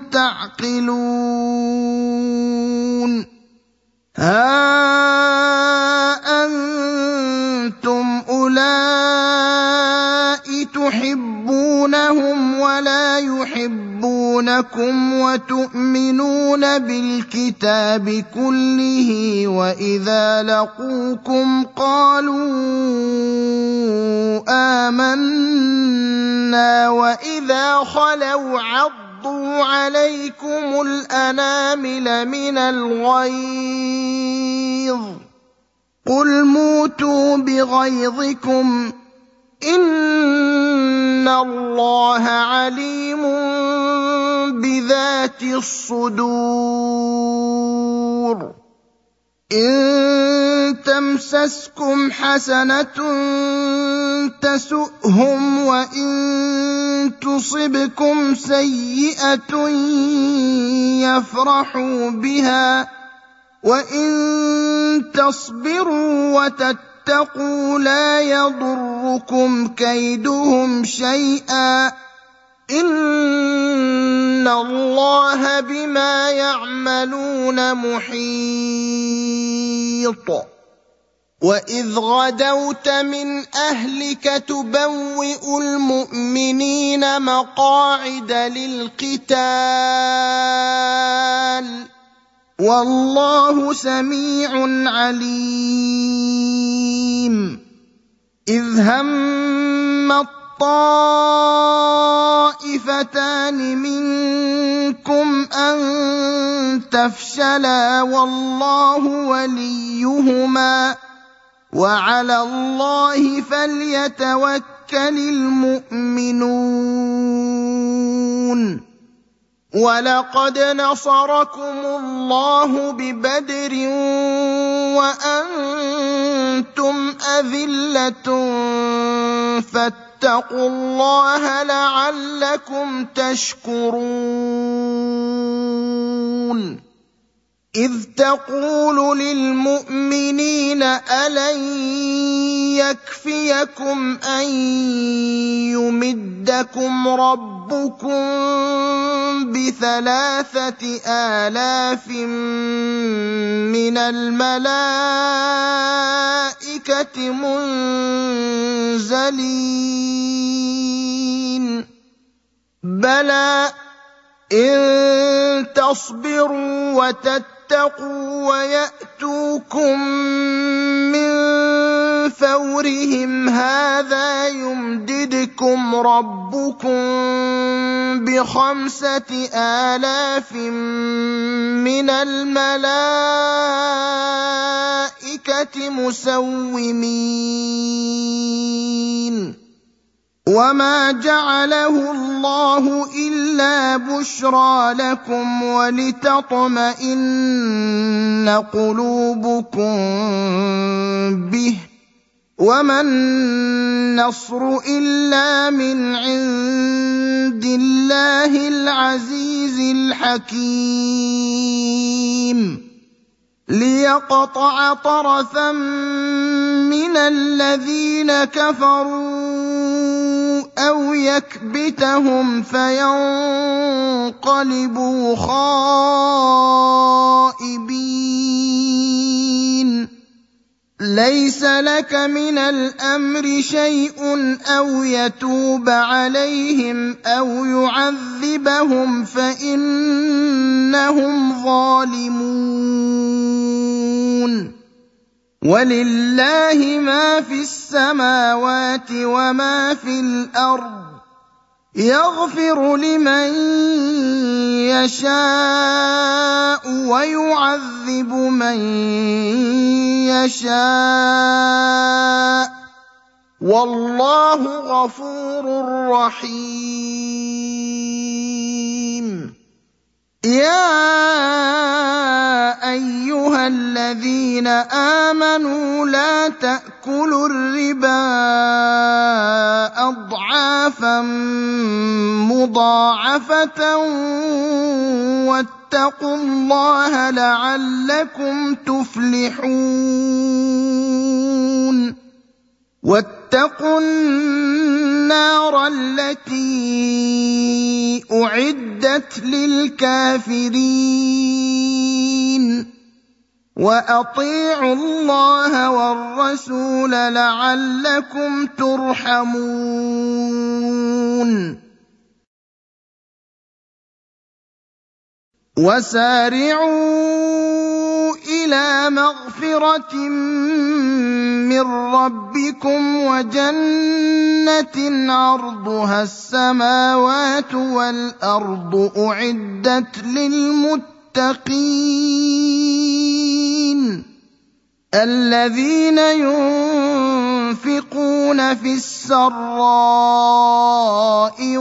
تعقلون ها أنتم أولئك تحبونهم ولا يحبونكم وتؤمنون بالكتاب كله وإذا لقوكم قالوا آمنا وإذا خلوا عضوا عليكم الأنامل من الغيظ قل موتوا بغيظكم إِنَّ اللَّهَ عَلِيمٌ بِذَاتِ الصُّدُورِ إِن تَمْسَسْكُمْ حَسَنَةٌ تَسُؤْهُمْ وَإِن تُصِبْكُمْ سَيِّئَةٌ يَفْرَحُوا بِهَا وَإِن تَصْبِرُوا وَتَتَّقُوا لَا يَضُرُّكُمْ كَيْدُهُمْ شَيْئًا إِنَّ اللَّهَ بِمَا يَعْمَلُونَ مُحِيطٌ وَإِذْ غَدَوْتَ مِنْ أَهْلِكَ تُبَوِّئُ الْمُؤْمِنِينَ مَقَاعِدَ لِلْقِتَالِ وَاللَّهُ سَمِيعٌ عَلِيمٌ إِذْ هَمَّ الطَّائِفَتَانِ مِنكُمْ أَن تَفْشَلَا وَاللَّهُ وَلِيُّهُمَا وَعَلَى اللَّهِ فَلْيَتَوَكَّلِ الْمُؤْمِنُونَ وَلَقَدْ نَصَرَكُمُ اللَّهُ بِبَدْرٍ وَأَنتُمْ أَذِلَّةٌ فَاتَّقُوا اللَّهَ لَعَلَّكُمْ تَشْكُرُونَ إِذْ تَقُولُ لِلْمُؤْمِنِينَ أَلَنْ يَكْفِيَكُمْ أَنْ يُمِدَّكُمْ رَبُّكُمْ بِثَلَاثَةِ آلَافٍ مِنَ الْمَلَائِكَةِ مُنْزَلِينَ بَلَى إِن تَصْبِرُوا وَتَتَّقُوا وَيَأْتُوكُم مِّن فَوْرِهِمْ هَٰذَا يُمْدِدْكُمْ رَبُّكُم بِخَمْسَةِ آلَافٍ مِّنَ الْمَلَائِكَةِ مُسَوِّمِينَ وَمَا جَعَلَهُ اللَّهُ إِلَّا بُشْرَىٰ لَكُمْ وَلِتَطْمَئِنَّ قُلُوبُكُم بِهِ وَمَا النَّصْرُ إِلَّا مِنْ عِندِ اللَّهِ الْعَزِيزِ الْحَكِيمِ لِيَقْطَعَ طَرَفًا مِّنَ الَّذِينَ كَفَرُوا أَوْ يَكْبِتَهُمْ فَيَنقَلِبُوا خَائِبِينَ لَيْسَ لَكَ مِنَ الْأَمْرِ شَيْءٌ أَوْ يَتُوبَ عَلَيْهِمْ أَوْ يُعَذِّبَهُمْ فَإِنَّهُمْ ظَالِمُونَ وَلِلَّهِ مَا فِي السَّمَاوَاتِ وَمَا فِي الْأَرْضِ يَغْفِرُ لِمَن يَشَاءُ وَيُعَذِّبُ مَن يَشَاءُ وَاللَّهُ غَفُورٌ رَّحِيمٌ يَا أَيُّهَا الَّذِينَ آمَنُوا لَا تَأْكُلُوا الرِّبَا أَضْعَافًا مُّضَاعَفَةً وَاتَّقُوا اللَّهَ لَعَلَّكُمْ تُفْلِحُونَ وَاتَّقُوا النَّارَ الَّتِي أُعِدَّتْ لِلْكَافِرِينَ وَأَطِيعُوا اللَّهَ وَالرَّسُولَ لَعَلَّكُمْ تُرْحَمُونَ وَسَارِعُوا إِلَىٰ مَغْفِرَةٍ مِّن رَّبِّكُمْ وَجَنَّةٍ عَرْضُهَا السَّمَاوَاتُ وَالْأَرْضُ أُعِدَّتْ لِلْمُتَّقِينَ الَّذِينَ يُنفِقُونَ ينفقون في السراء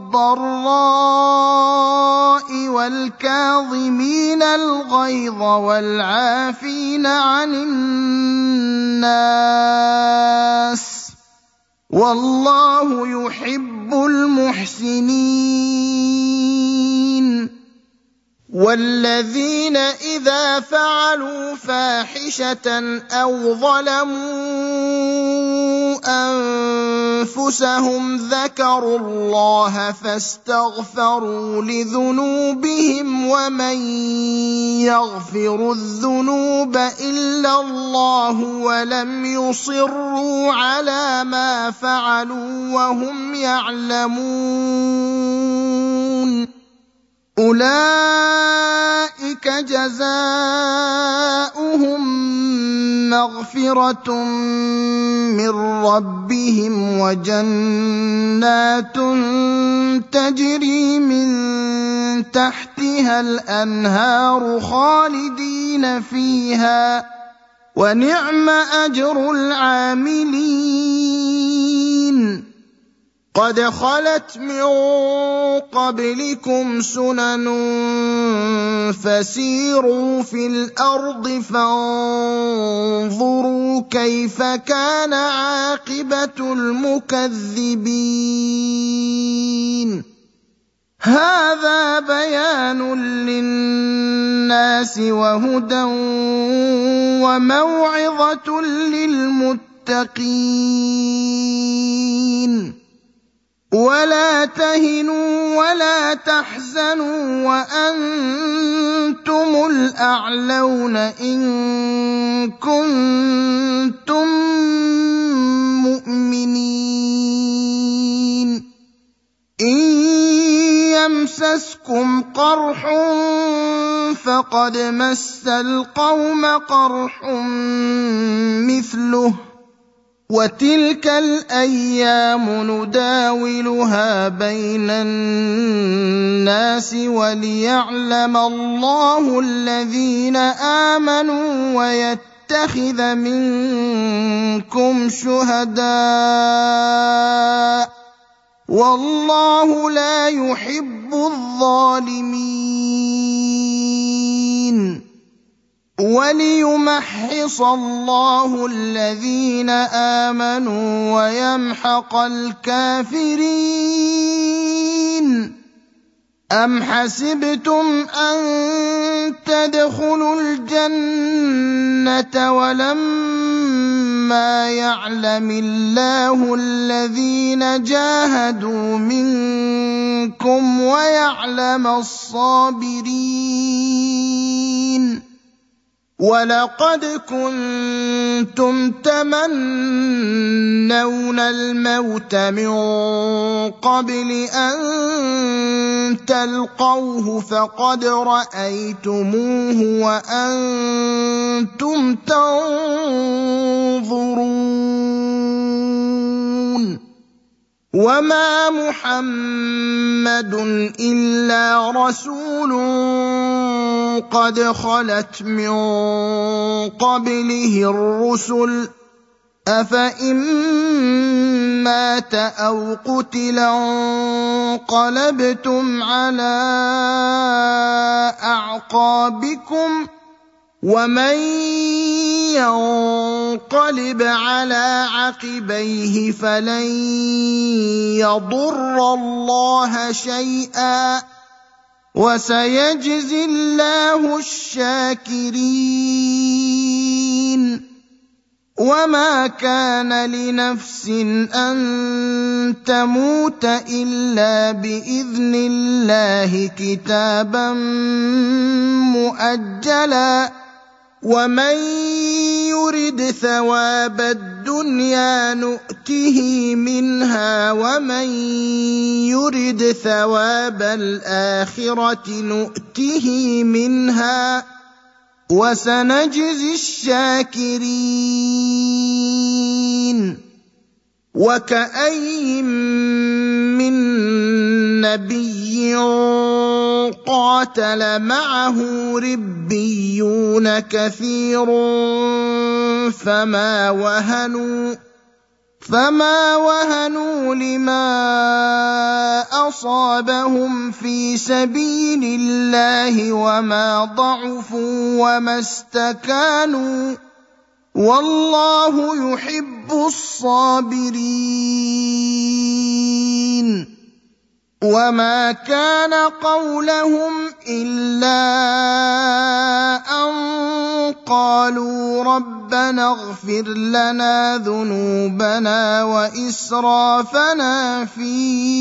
والضراء والكاظمين الغيظ والعافين عن الناس والله يحب المحسنين. والذين إذا فعلوا فاحشة أو ظلموا أنفسهم ذكروا الله فاستغفروا لذنوبهم ومن يغفر الذنوب إلا الله ولم يصروا على ما فعلوا وهم يعلمون أولئك جزاؤهم مغفرة من ربهم وجنات تجري من تحتها الأنهار خالدين فيها ونعم أجر العاملين. قد خلت من قبلكم سنن فسيروا في الأرض فانظروا كيف كان عاقبة المكذبين. هذا بيان للناس وهدى وموعظة للمتقين. ولا تهنوا ولا تحزنوا وأنتم الأعلون إن كنتم مؤمنين. إن يمسسكم قرح فقد مس القوم قرح مثله وتلك الأيام نداولها بين الناس وليعلم الله الذين آمنوا ويتخذ منكم شهداء والله لا يحب الظالمين. وليمحص الله الذين آمنوا ويمحق الكافرين. أم حسبتم أن تدخلوا الجنة ولما يعلم الله الذين جاهدوا منكم ويعلم الصابرين. ولقد كنتم تمنون الموت من قبل أن تلقوه فقد رأيتموه وأنتم تنظرون. وما محمد إلا رسول قد خلت من قبله الرسل أفإن مات أو قتل انقلبتم على أعقابكم ومن ينقلب على عقبيه فلن يضر الله شيئا وسيجزي الله الشاكرين. وما كان لنفس أن تموت إلا بإذن الله كتابا مؤجلا ومن يرد ثواب الدنيا نؤته منها ومن يرد ثواب الآخرة نؤته منها وسنجزي الشاكرين. وكأي من نبي قاتل معه ربيون كثير فما وهنوا فما وهنوا لما أصابهم في سبيل الله وما ضعفوا وما استكانوا والله يحب الصابرين وما كان قولهم إلا أن قالوا ربنا اغفر لنا ذنوبنا وإسرافنا في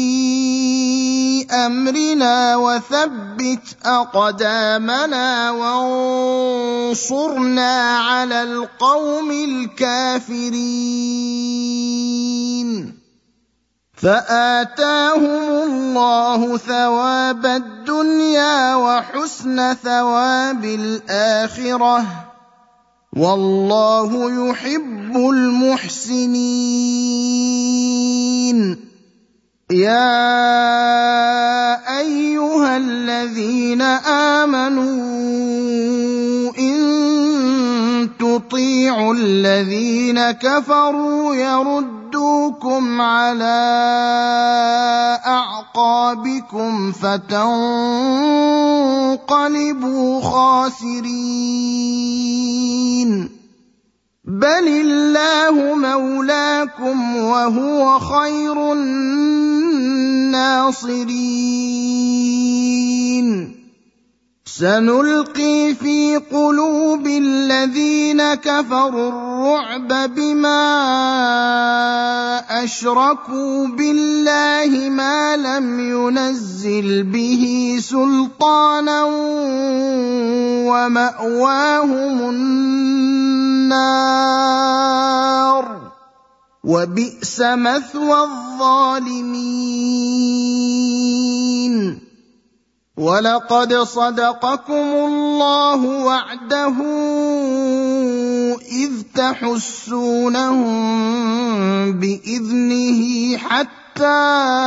أمرنا وثبت أقدامنا وانصرنا على القوم الكافرين فآتاهم الله ثواب الدنيا وحسن ثواب الآخرة والله يحب المحسنين يا أيها الذين آمنوا إن تطيعوا الذين كفروا يردوكم على أعقابكم فتنقلبوا خاسرين بل الله مولاكم وهو خير الناصرين سنلقي في قلوب الذين كفروا الرعب بما أشركوا بالله ما لم ينزل به سلطانا ومأواهم النار وبئس مثوى الظالمين ولقد صدقكم الله وعده إذ تحسونهم بإذنه حتى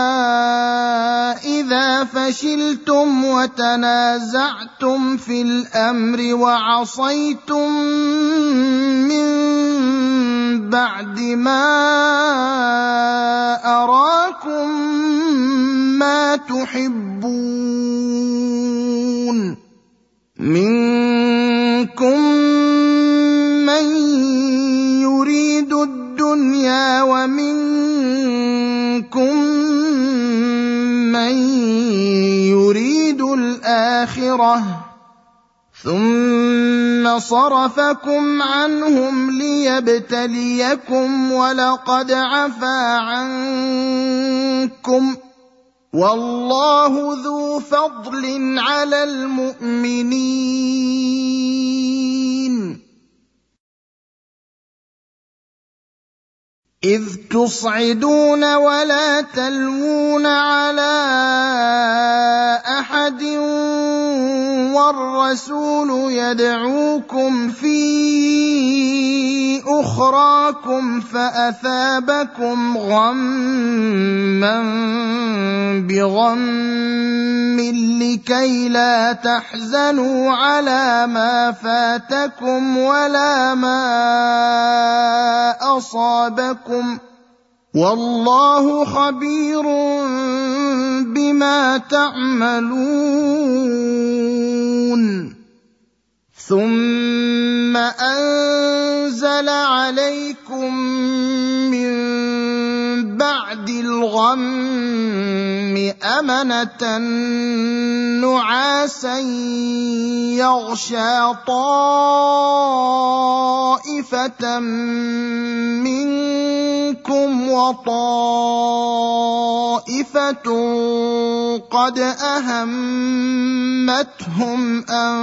إذا فشلتم وتنازعتم في الأمر وعصيتم من بعد ما أراكم ما تحبون منكم من يريد الدنيا ومنكم من يريد الآخرة ثم صرفكم عنهم ليبتليكم ولقد عفا عنكم والله ذو فضل على المؤمنين إذ تصعدون ولا تلوون على أحد والرسول يدعوكم في أخراكم فأثابكم غما بغم لكي لا تحزنوا على ما فاتكم ولا ما أصابكم والله خبير بما تعملون ثم أنزل عليكم من بعد الغم أمنة نعاسا يغشى طائفة منكم وطائفة قد أهمتهم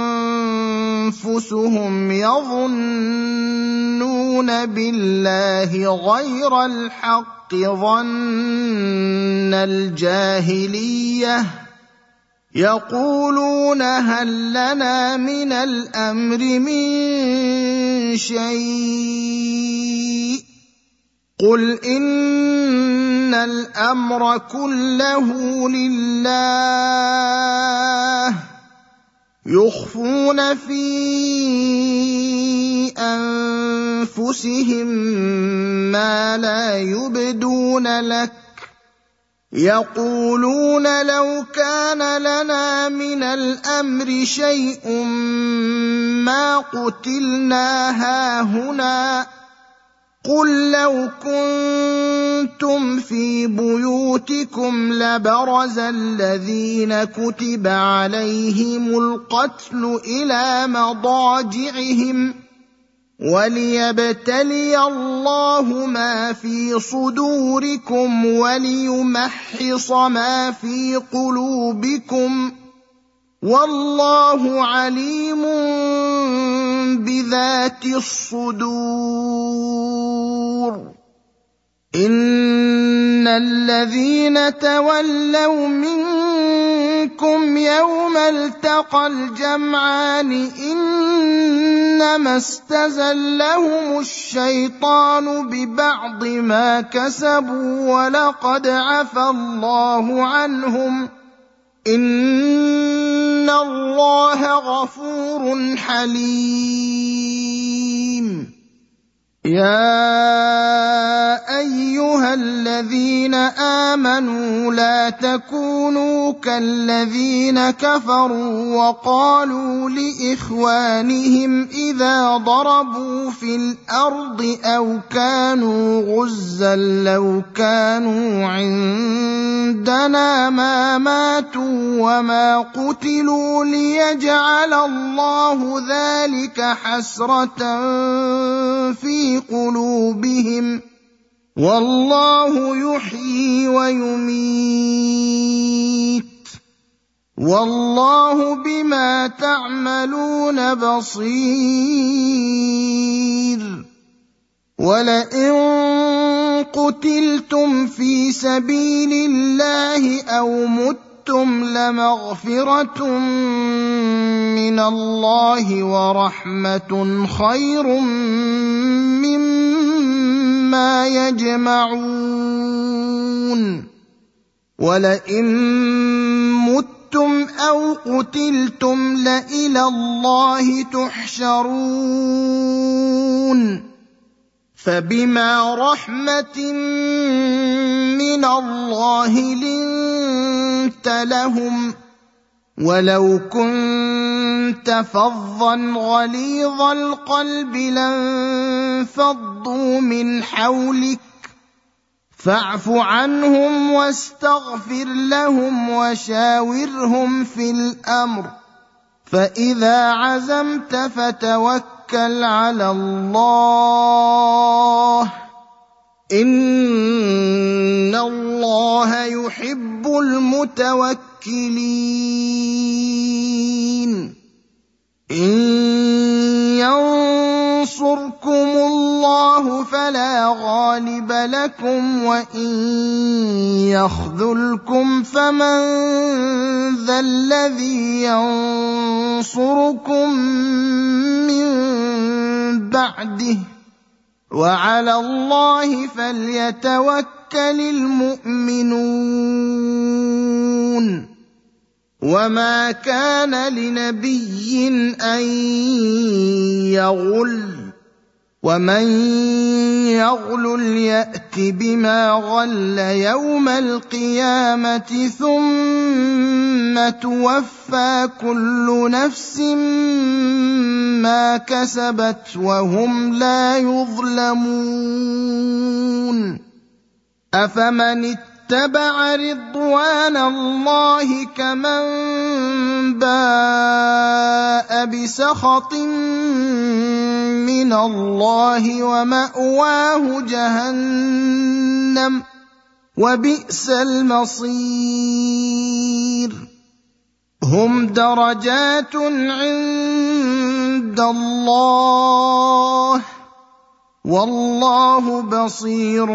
أنفسهم يظنون بالله غير الحق ظن الجاهلية يقولون هل لنا من الأمر من شيء قل إن الأمر كله لله يخفون في أنفسهم ما لا يبدون لك يقولون لو كان لنا من الأمر شيء ما قتلنا هاهنا قل لو كنتم في بيوتكم لبرز الذين كتب عليهم القتل إلى مضاجعهم وليبتلي الله ما في صدوركم وليمحص ما في قلوبكم والله عليم بذات الصدور إن الذين تولوا منكم يوم التقى الجمعان إنما استزلهم الشيطان ببعض ما كسبوا ولقد عفى الله عنهم إن الله غفور حليم يا أيها الذين آمنوا لا تكونوا كالذين كفروا وقالوا لإخوانهم إذا ضربوا في الأرض أو كانوا غزا لو كانوا عندنا ما ماتوا وما قتلوا ليجعل الله ذلك حسرة في قلوبهم والله يحيي ويميت والله بما تعملون بصير ولئن قتلتم في سبيل الله أو متم لمغفرة من الله ورحمة خير مما يجمعون ولئن متم أو قتلتم لإلى الله تحشرون فبما رحمة من الله لنت لهم ولو كنت فظا غليظ القلب لانفضوا من حولك فاعف عنهم واستغفر لهم وشاورهم في الأمر فإذا عزمت فتوكل على الله إن الله يحب المتوكلين إن ينصركم الله فلا غالب لكم وإن يخذلكم فمن ذا الذي ينصركم من بعده وعلى الله فليتوكل المؤمنون وما كان لنبي أن يغل ومن يغل يأت بما غل يوم القيامة ثم توفى كل نفس ما كسبت وهم لا يظلمون أفمن اتبع رضوان الله كمن باء بسخط من الله ومأواه جهنم وبئس المصير هم درجات عند الله والله بصير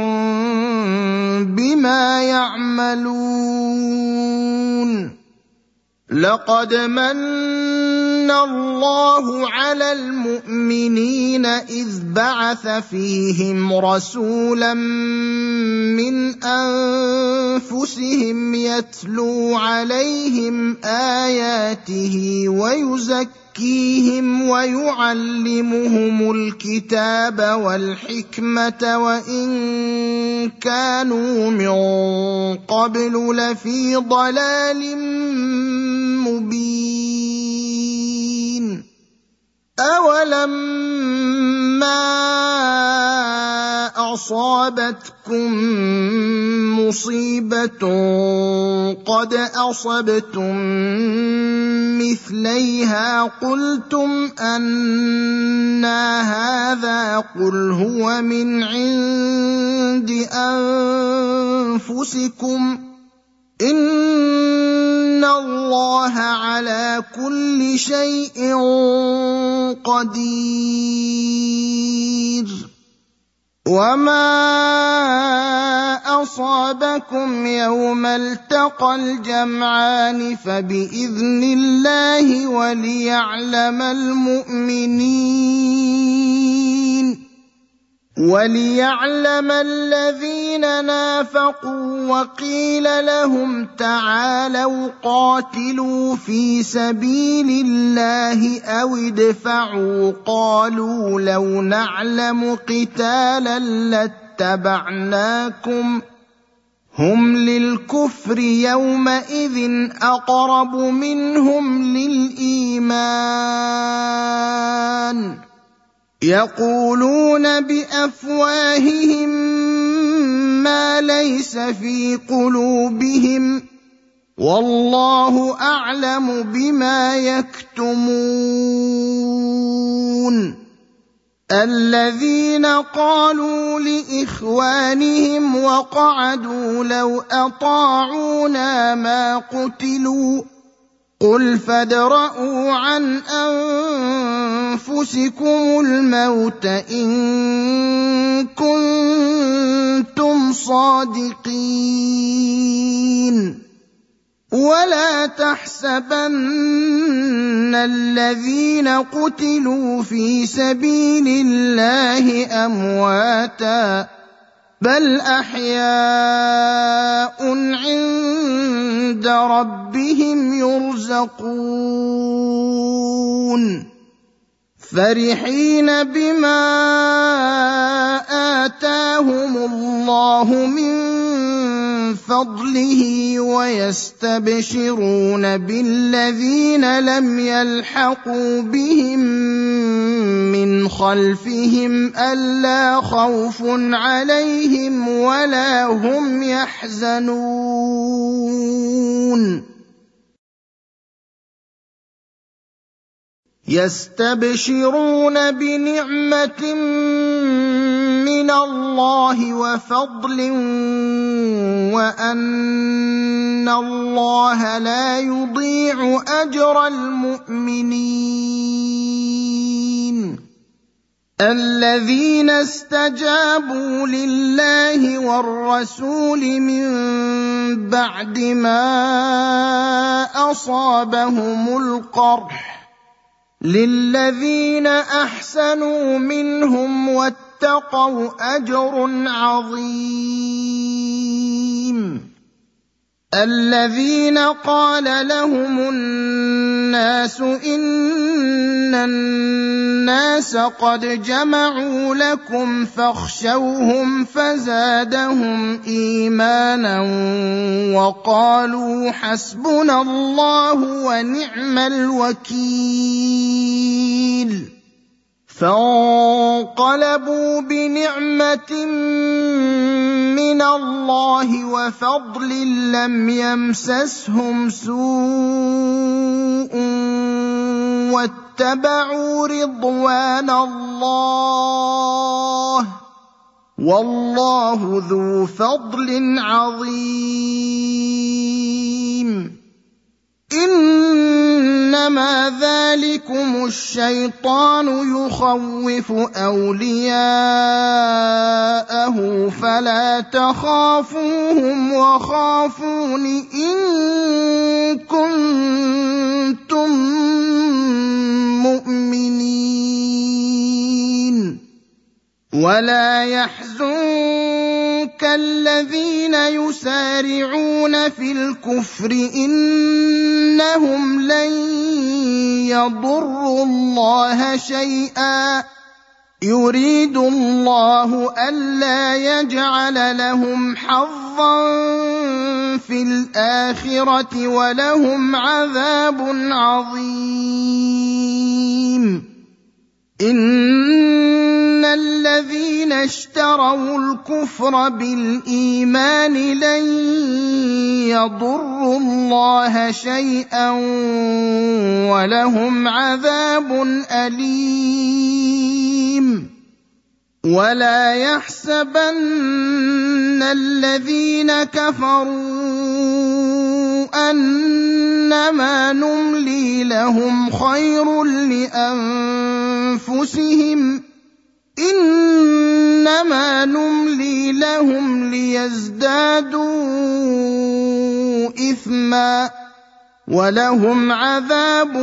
بما يعملون لقد من اللَّهَ عَلَى الْمُؤْمِنِينَ إِذْ بَعَثَ فِيهِمْ رَسُولًا مِّنْ أَنفُسِهِمْ يَتْلُو عَلَيْهِمْ آيَاتِهِ وَيُزَكِّيهِمْ وَيُعَلِّمُهُمُ الْكِتَابَ وَالْحِكْمَةَ وَإِن كَانُوا مِن قَبْلُ لَفِي ضَلَالٍ مُّبِينٍ أَوَلَمَّا أَصَابَتْكُم مُّصِيبَةٌ قَدْ أَصَبْتُم مِّثْلَيْهَا قُلْتُمْ أَنَّىٰ هَٰذَا قُلْ هُوَ مِنْ عِندِ أَنفُسِكُمْ ۗ إِنَّ اللَّهَ عَلَىٰ كُلِّ شَيْءٍ قَدِيرٌ وَمَا أَصَابَكُمْ يَوْمَ الْتَقَى الْجَمْعَانِ فَبِإِذْنِ اللَّهِ وَلِيَعْلَمَ الْمُؤْمِنِينَ وَلِيَعْلَمَ الَّذِينَ نَافَقُوا وَقِيلَ لَهُمْ تَعَالَوْا قَاتِلُوا فِي سَبِيلِ اللَّهِ أَوِ ادْفَعُوا قَالُوا لَوْ نَعْلَمُ قِتَالًا لَّاتَّبَعْنَاكُمْ هُمْ لِلْكُفْرِ يَوْمَئِذٍ أَقْرَبُ مِنْهُمْ لِلْإِيمَانِ يَقُولُونَ بِأَفْوَاهِهِم مَّا لَيْسَ فِي قُلُوبِهِمْ وَاللَّهُ أَعْلَمُ بِمَا يَكْتُمُونَ الَّذِينَ قَالُوا لِإِخْوَانِهِمْ وَقَعَدُوا لَوْ أَطَاعُونَا مَا قُتِلُوا قُلْ فَادْرَءُوا عَنْ أَنفُسِكُمُ الْمَوْتَ إِن كُنتُمْ صَادِقِينَ وَلَا تَحْسَبَنَّ الَّذِينَ قُتِلُوا فِي سَبِيلِ اللَّهِ أَمْوَاتًا بَلْ أَحْيَاءٌ عِندَ رَبِّهِمْ يُرْزَقُونَ فَرِحِينَ بِمَا آتَاهُمُ اللَّهُ مِن فَضْلِهِ وَيَسْتَبْشِرُونَ بِالَّذِينَ لَمْ يَلْحَقُوا بِهِم مِّنْ خَلْفِهِمْ أَلَّا خَوْفٌ عَلَيْهِمْ وَلَا هُمْ يَحْزَنُونَ يَسْتَبْشِرُونَ بِنِعْمَةٍ مِّنَ اللَّهِ وَفَضْلٍ وَأَنَّ اللَّهَ لَا يُضِيعُ أَجْرَ الْمُؤْمِنِينَ الَّذِينَ اسْتَجَابُوا لِلَّهِ وَالرَّسُولِ مِن بَعْدِ مَا أَصَابَهُمُ الْقَرْحُ لِلَّذِينَ أَحْسَنُوا مِنْهُمْ وَاتَّقَوْا أَجْرٌ عَظِيمٌ الَّذِينَ قَالَ لَهُمُ النَّاسُ إِنَّ النَّاسَ قَدْ جَمَعُوا لَكُمْ فَاخْشَوْهُمْ فَزَادَهُمْ إِيمَانًا وَقَالُوا حَسْبُنَا اللَّهُ وَنِعْمَ الْوَكِيلُ فَانقَلَبُوا بِنِعْمَةٍ مِّنَ اللَّهِ وَفَضْلٍ لَّمْ يَمْسَسْهُمْ سُوءٌ وَاتَّبَعُوا رِضْوَانَ اللَّهِ وَاللَّهُ ذُو فَضْلٍ عَظِيمٍ إِنَّمَا ذَٰلِكُمُ الشَّيْطَانُ يُخَوِّفُ أَوْلِيَاءَهُ فَلَا تَخَافُوهُمْ وَخَافُونِ إِن كُنتُم ولا يحزنك الذين يسارعون في الكفر إنهم لن يضروا الله شيئا يريد الله ألا يجعل لهم حظا في الآخرة ولهم عذاب عظيم إن الذين اشتروا الكفر بالإيمان لن يضروا الله شيئا ولهم عذاب أليم ولا يحسبن الذين كفروا أنما نملي لهم خير لأنفسهم إنما نملي لهم ليزدادوا إثما ولهم عذاب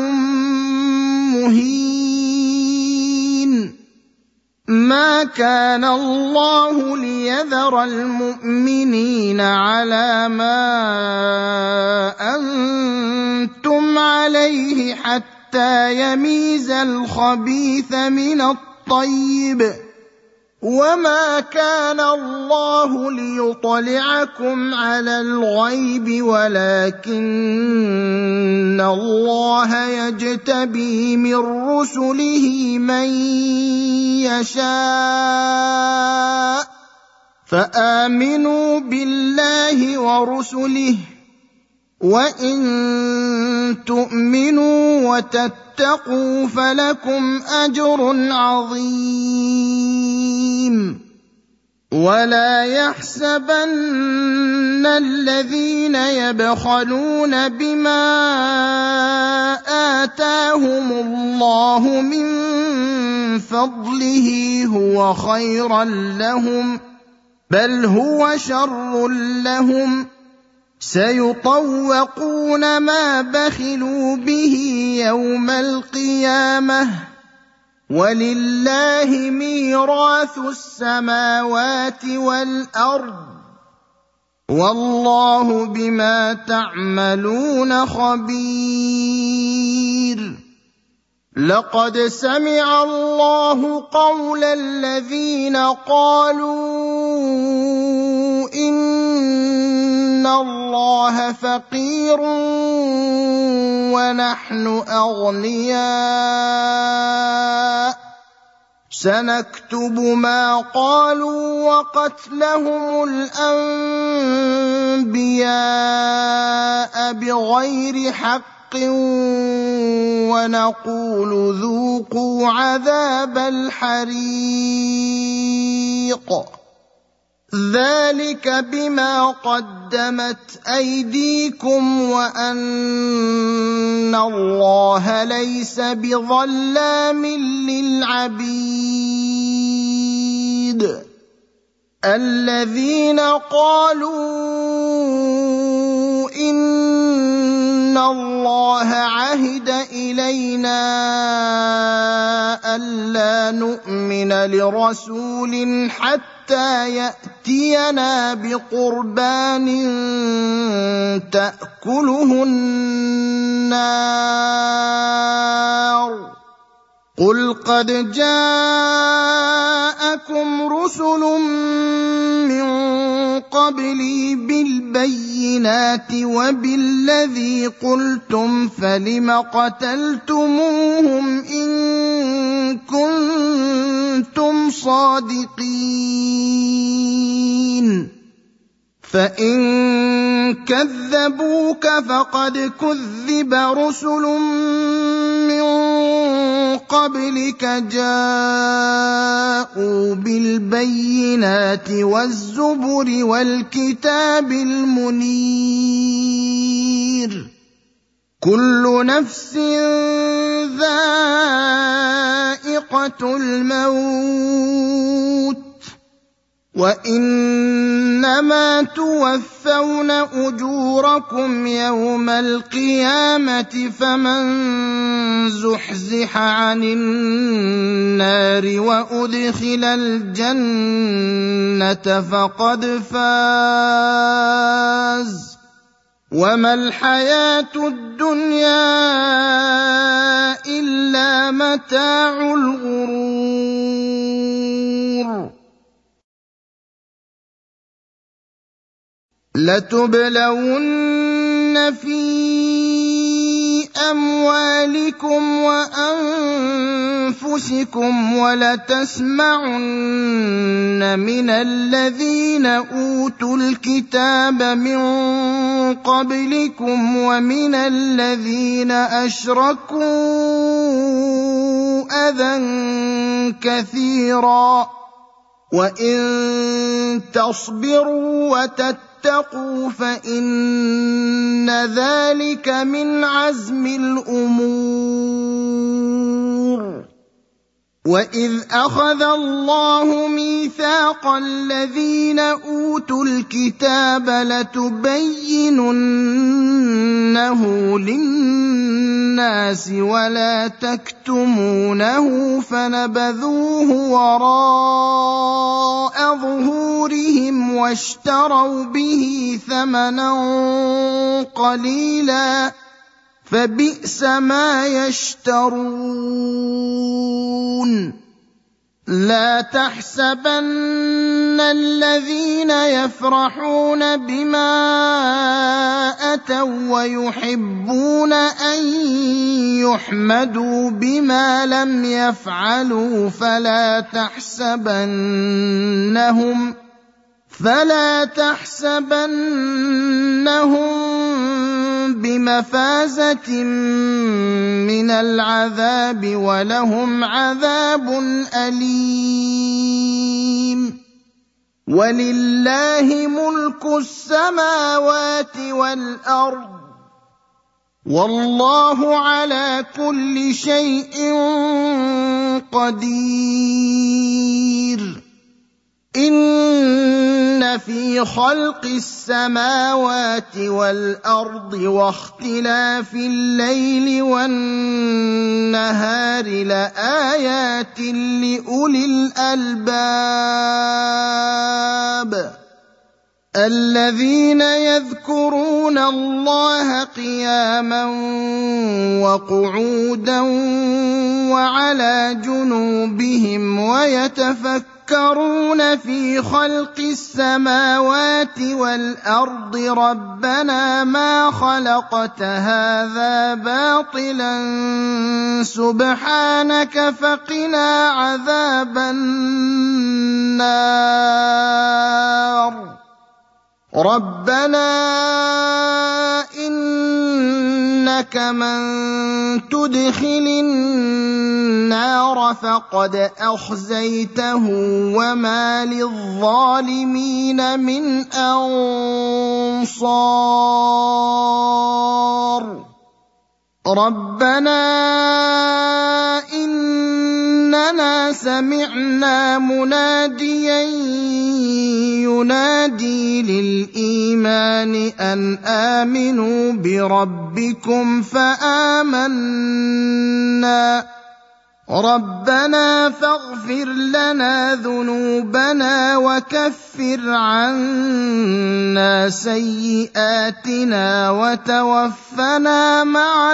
مهين ما كان الله ليذر المؤمنين على ما أنتم عليه حتى يميز الخبيث من الطيب وما كان الله ليطلعكم على الغيب ولكن الله يجتبي من رسله من يشاء فآمنوا بالله ورسله وإن تؤمنوا وتتقوا فلكم أجر عظيم ولا يحسبن الذين يبخلون بما آتاهم الله من فضله هو خيرا لهم بل هو شر لهم سيطوقون ما بخلوا به يوم القيامة ولله ميراث السماوات والأرض والله بما تعملون خبير لقد سمع الله قول الذين قالوا إن الله فقير ونحن أغنياء سنكتب ما قالوا وقتلهم الأنبياء بغير حق ونقول ذوقوا عذاب الحريق ذلك بما قدمت أيديكم وأن الله ليس بظلام للعبيد الذين قالوا إن الله عهد إلينا ألا نؤمن لرسول حتى يأتينا بقربان تأكله النار قل قد جاءكم رسل من قبلي بالبينات وبالذي قلتم فلم قتلتموهم إن كنتم صادقين فإن كذبوك فقد كذب رسل من قبلك جاءوا بالبينات والزبر والكتاب المنير كل نفس ذائقة الموت وَإِنَّمَا تُوَفَّوْنَ أُجُورَكُمْ يَوْمَ الْقِيَامَةِ فَمَن زُحْزِحَ عَنِ النَّارِ وَأُدْخِلَ الْجَنَّةَ فَقَدْ فَازَ وَمَا الْحَيَاةُ الدُّنْيَا إِلَّا مَتَاعُ الْغُرُورِ لَتُبْلَوُنَّ فِي أَمْوَالِكُمْ وَأَنفُسِكُمْ وَلَتَسْمَعُنَّ مِنَ الَّذِينَ أُوتُوا الْكِتَابَ مِن قَبْلِكُمْ وَمِنَ الَّذِينَ أَشْرَكُوا أَذًى كَثِيرًا وَإِن تَصْبِرُوا وَتَتَّقُوا فَإِنَّ ذَلِكَ مِنْ عَزْمِ الْأُمُورِ وَإِذْ أَخَذَ اللَّهُ مِيثَاقَ الَّذِينَ أُوتُوا الْكِتَابَ لَتُبَيِّنُنَّهُ لِلنَّاسِ وَلَا تَكْتُمُونَهُ فَنَبَذُوهُ وَرَاءَ ظُهُورِهِمْ وَاشْتَرَوْا بِهِ ثَمَنًا قَلِيلًا فَبِئْسَ مَا يَشْتَرُونَ لَا تَحْسَبَنَّ الَّذِينَ يَفْرَحُونَ بِمَا أَتَوا وَّيُحِبُّونَ أَن يُحْمَدُوا بِمَا لَمْ يَفْعَلُوا فَلَا تَحْسَبَنَّهُمْ فَلَا تَحْسَبَنَّهُم بِمَفَازَةٍ مِّنَ الْعَذَابِ وَلَهُمْ عَذَابٌ أَلِيمٌ وَلِلَّهِ مُلْكُ السَّمَاوَاتِ وَالْأَرْضِ وَاللَّهُ عَلَى كُلِّ شَيْءٍ قَدِيرٌ إِنَّ فِي خَلْقِ السَّمَاوَاتِ وَالْأَرْضِ وَاخْتِلَافِ اللَّيْلِ وَالنَّهَارِ لَآيَاتٍ لِّأُولِي الْأَلْبَابِ الَّذِينَ يَذْكُرُونَ اللَّهَ قِيَامًا وَقُعُودًا وَعَلَىٰ جُنُوبِهِمْ وَيَتَفَكَّرُونَ فِي خَلْقِ السَّمَاوَاتِ وَالْأَرْضِ رَبَّنَا مَا خَلَقْتَ هَٰذَا بَاطِلًا سُبْحَانَكَ فَقِنَا عَذَابَ النَّارِ رَبَّنَا إِنَّكَ مَن تُدْخِلِ النَّارَ فَقَدْ أَخْزَيْتَهُ وَمَا لِلظَّالِمِينَ مِنْ أَنصَارٍ رَبَّنَا إِنَّنَا سَمِعْنَا مُنَادِيًا يُنَادِي لِلْإِيمَانِ أَنْ آمِنُوا بِرَبِّكُمْ فَآمَنَّا رَبَّنَا فَاغْفِرْ لَنَا ذُنُوبَنَا وَكَفِّرْ عَنَّا سَيِّئَاتِنَا وَتَوَفَّنَا مَعَ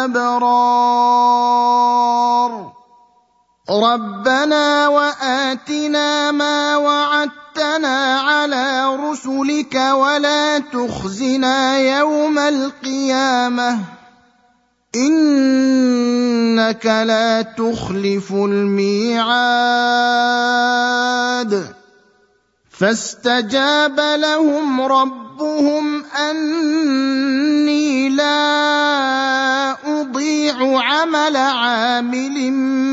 الْأَبْرَارِ رَبَّنَا وَآتِنَا مَا وَعَدتَّنَا عَلَىٰ رُسُلِكَ وَلَا تُخْزِنَا يَوْمَ الْقِيَامَةِ إِنَّكَ لَا تُخْلِفُ الْمِيعَادَ فَاسْتَجَابَ لَهُمْ رَبُّهُمْ أَنِّي لَا أُضِيعُ عَمَلَ عَامِلٍ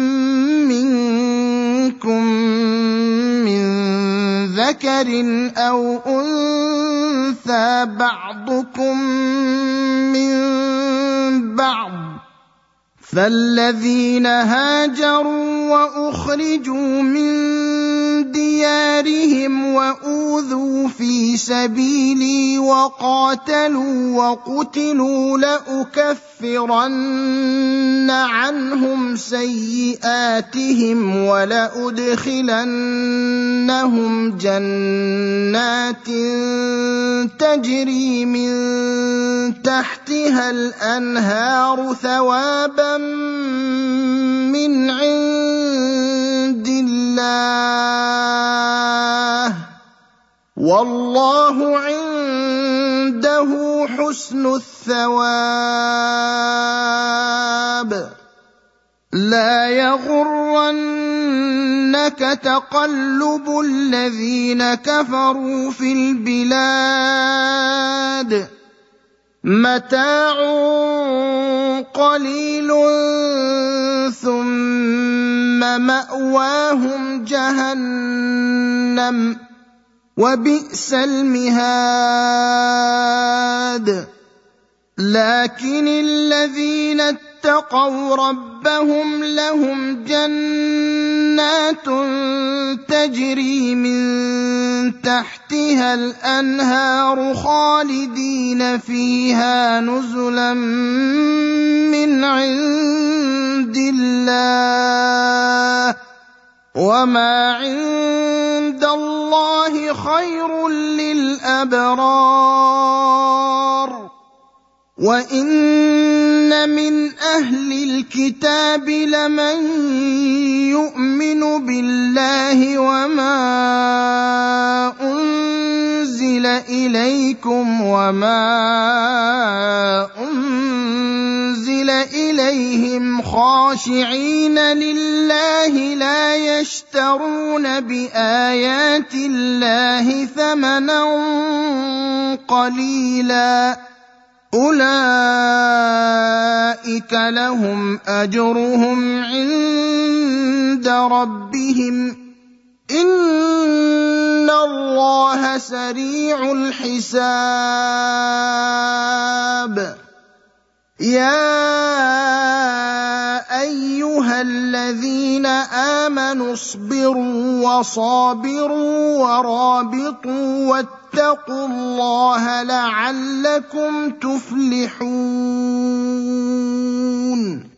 مِّنكُم مِّن ذَكَرٍ أَوْ أُنثَىٰ بَعْضُكُم مِّن بَعْضٍ فَالَّذِينَ هَاجَرُوا وَأُخْرِجُوا مِن ديارهم وأوذوا في سبيلي وقاتلوا وقتلوا لأكفرن عنهم سيئاتهم ولأدخلنهم جنات تجري من تحتها الأنهار ثوابا من عند الله والله عنده حسن الثواب. لا يغرنك تقلب الذين كفروا في البلاد متاع قليل ثم مأواهم جهنم وبئس المهاد. لكن الذين اتقوا ربهم لهم جنات تجري من تحتها الأنهار خالدين فيها نزلا من عند الله وما عند الله خير للأبرار. وإن من أهل الكتاب لمن يؤمن بالله وما أنزل إليكم وما أنزل إليهم خاشعين لله لا يشترون بآيات الله ثمنا قليلا أولئك لهم أجرهم عند ربهم إن الله سريع الحساب. يا أيها الذين آمنوا اصبروا وصابروا ورابطوا واتقوا الله لعلكم تفلحون.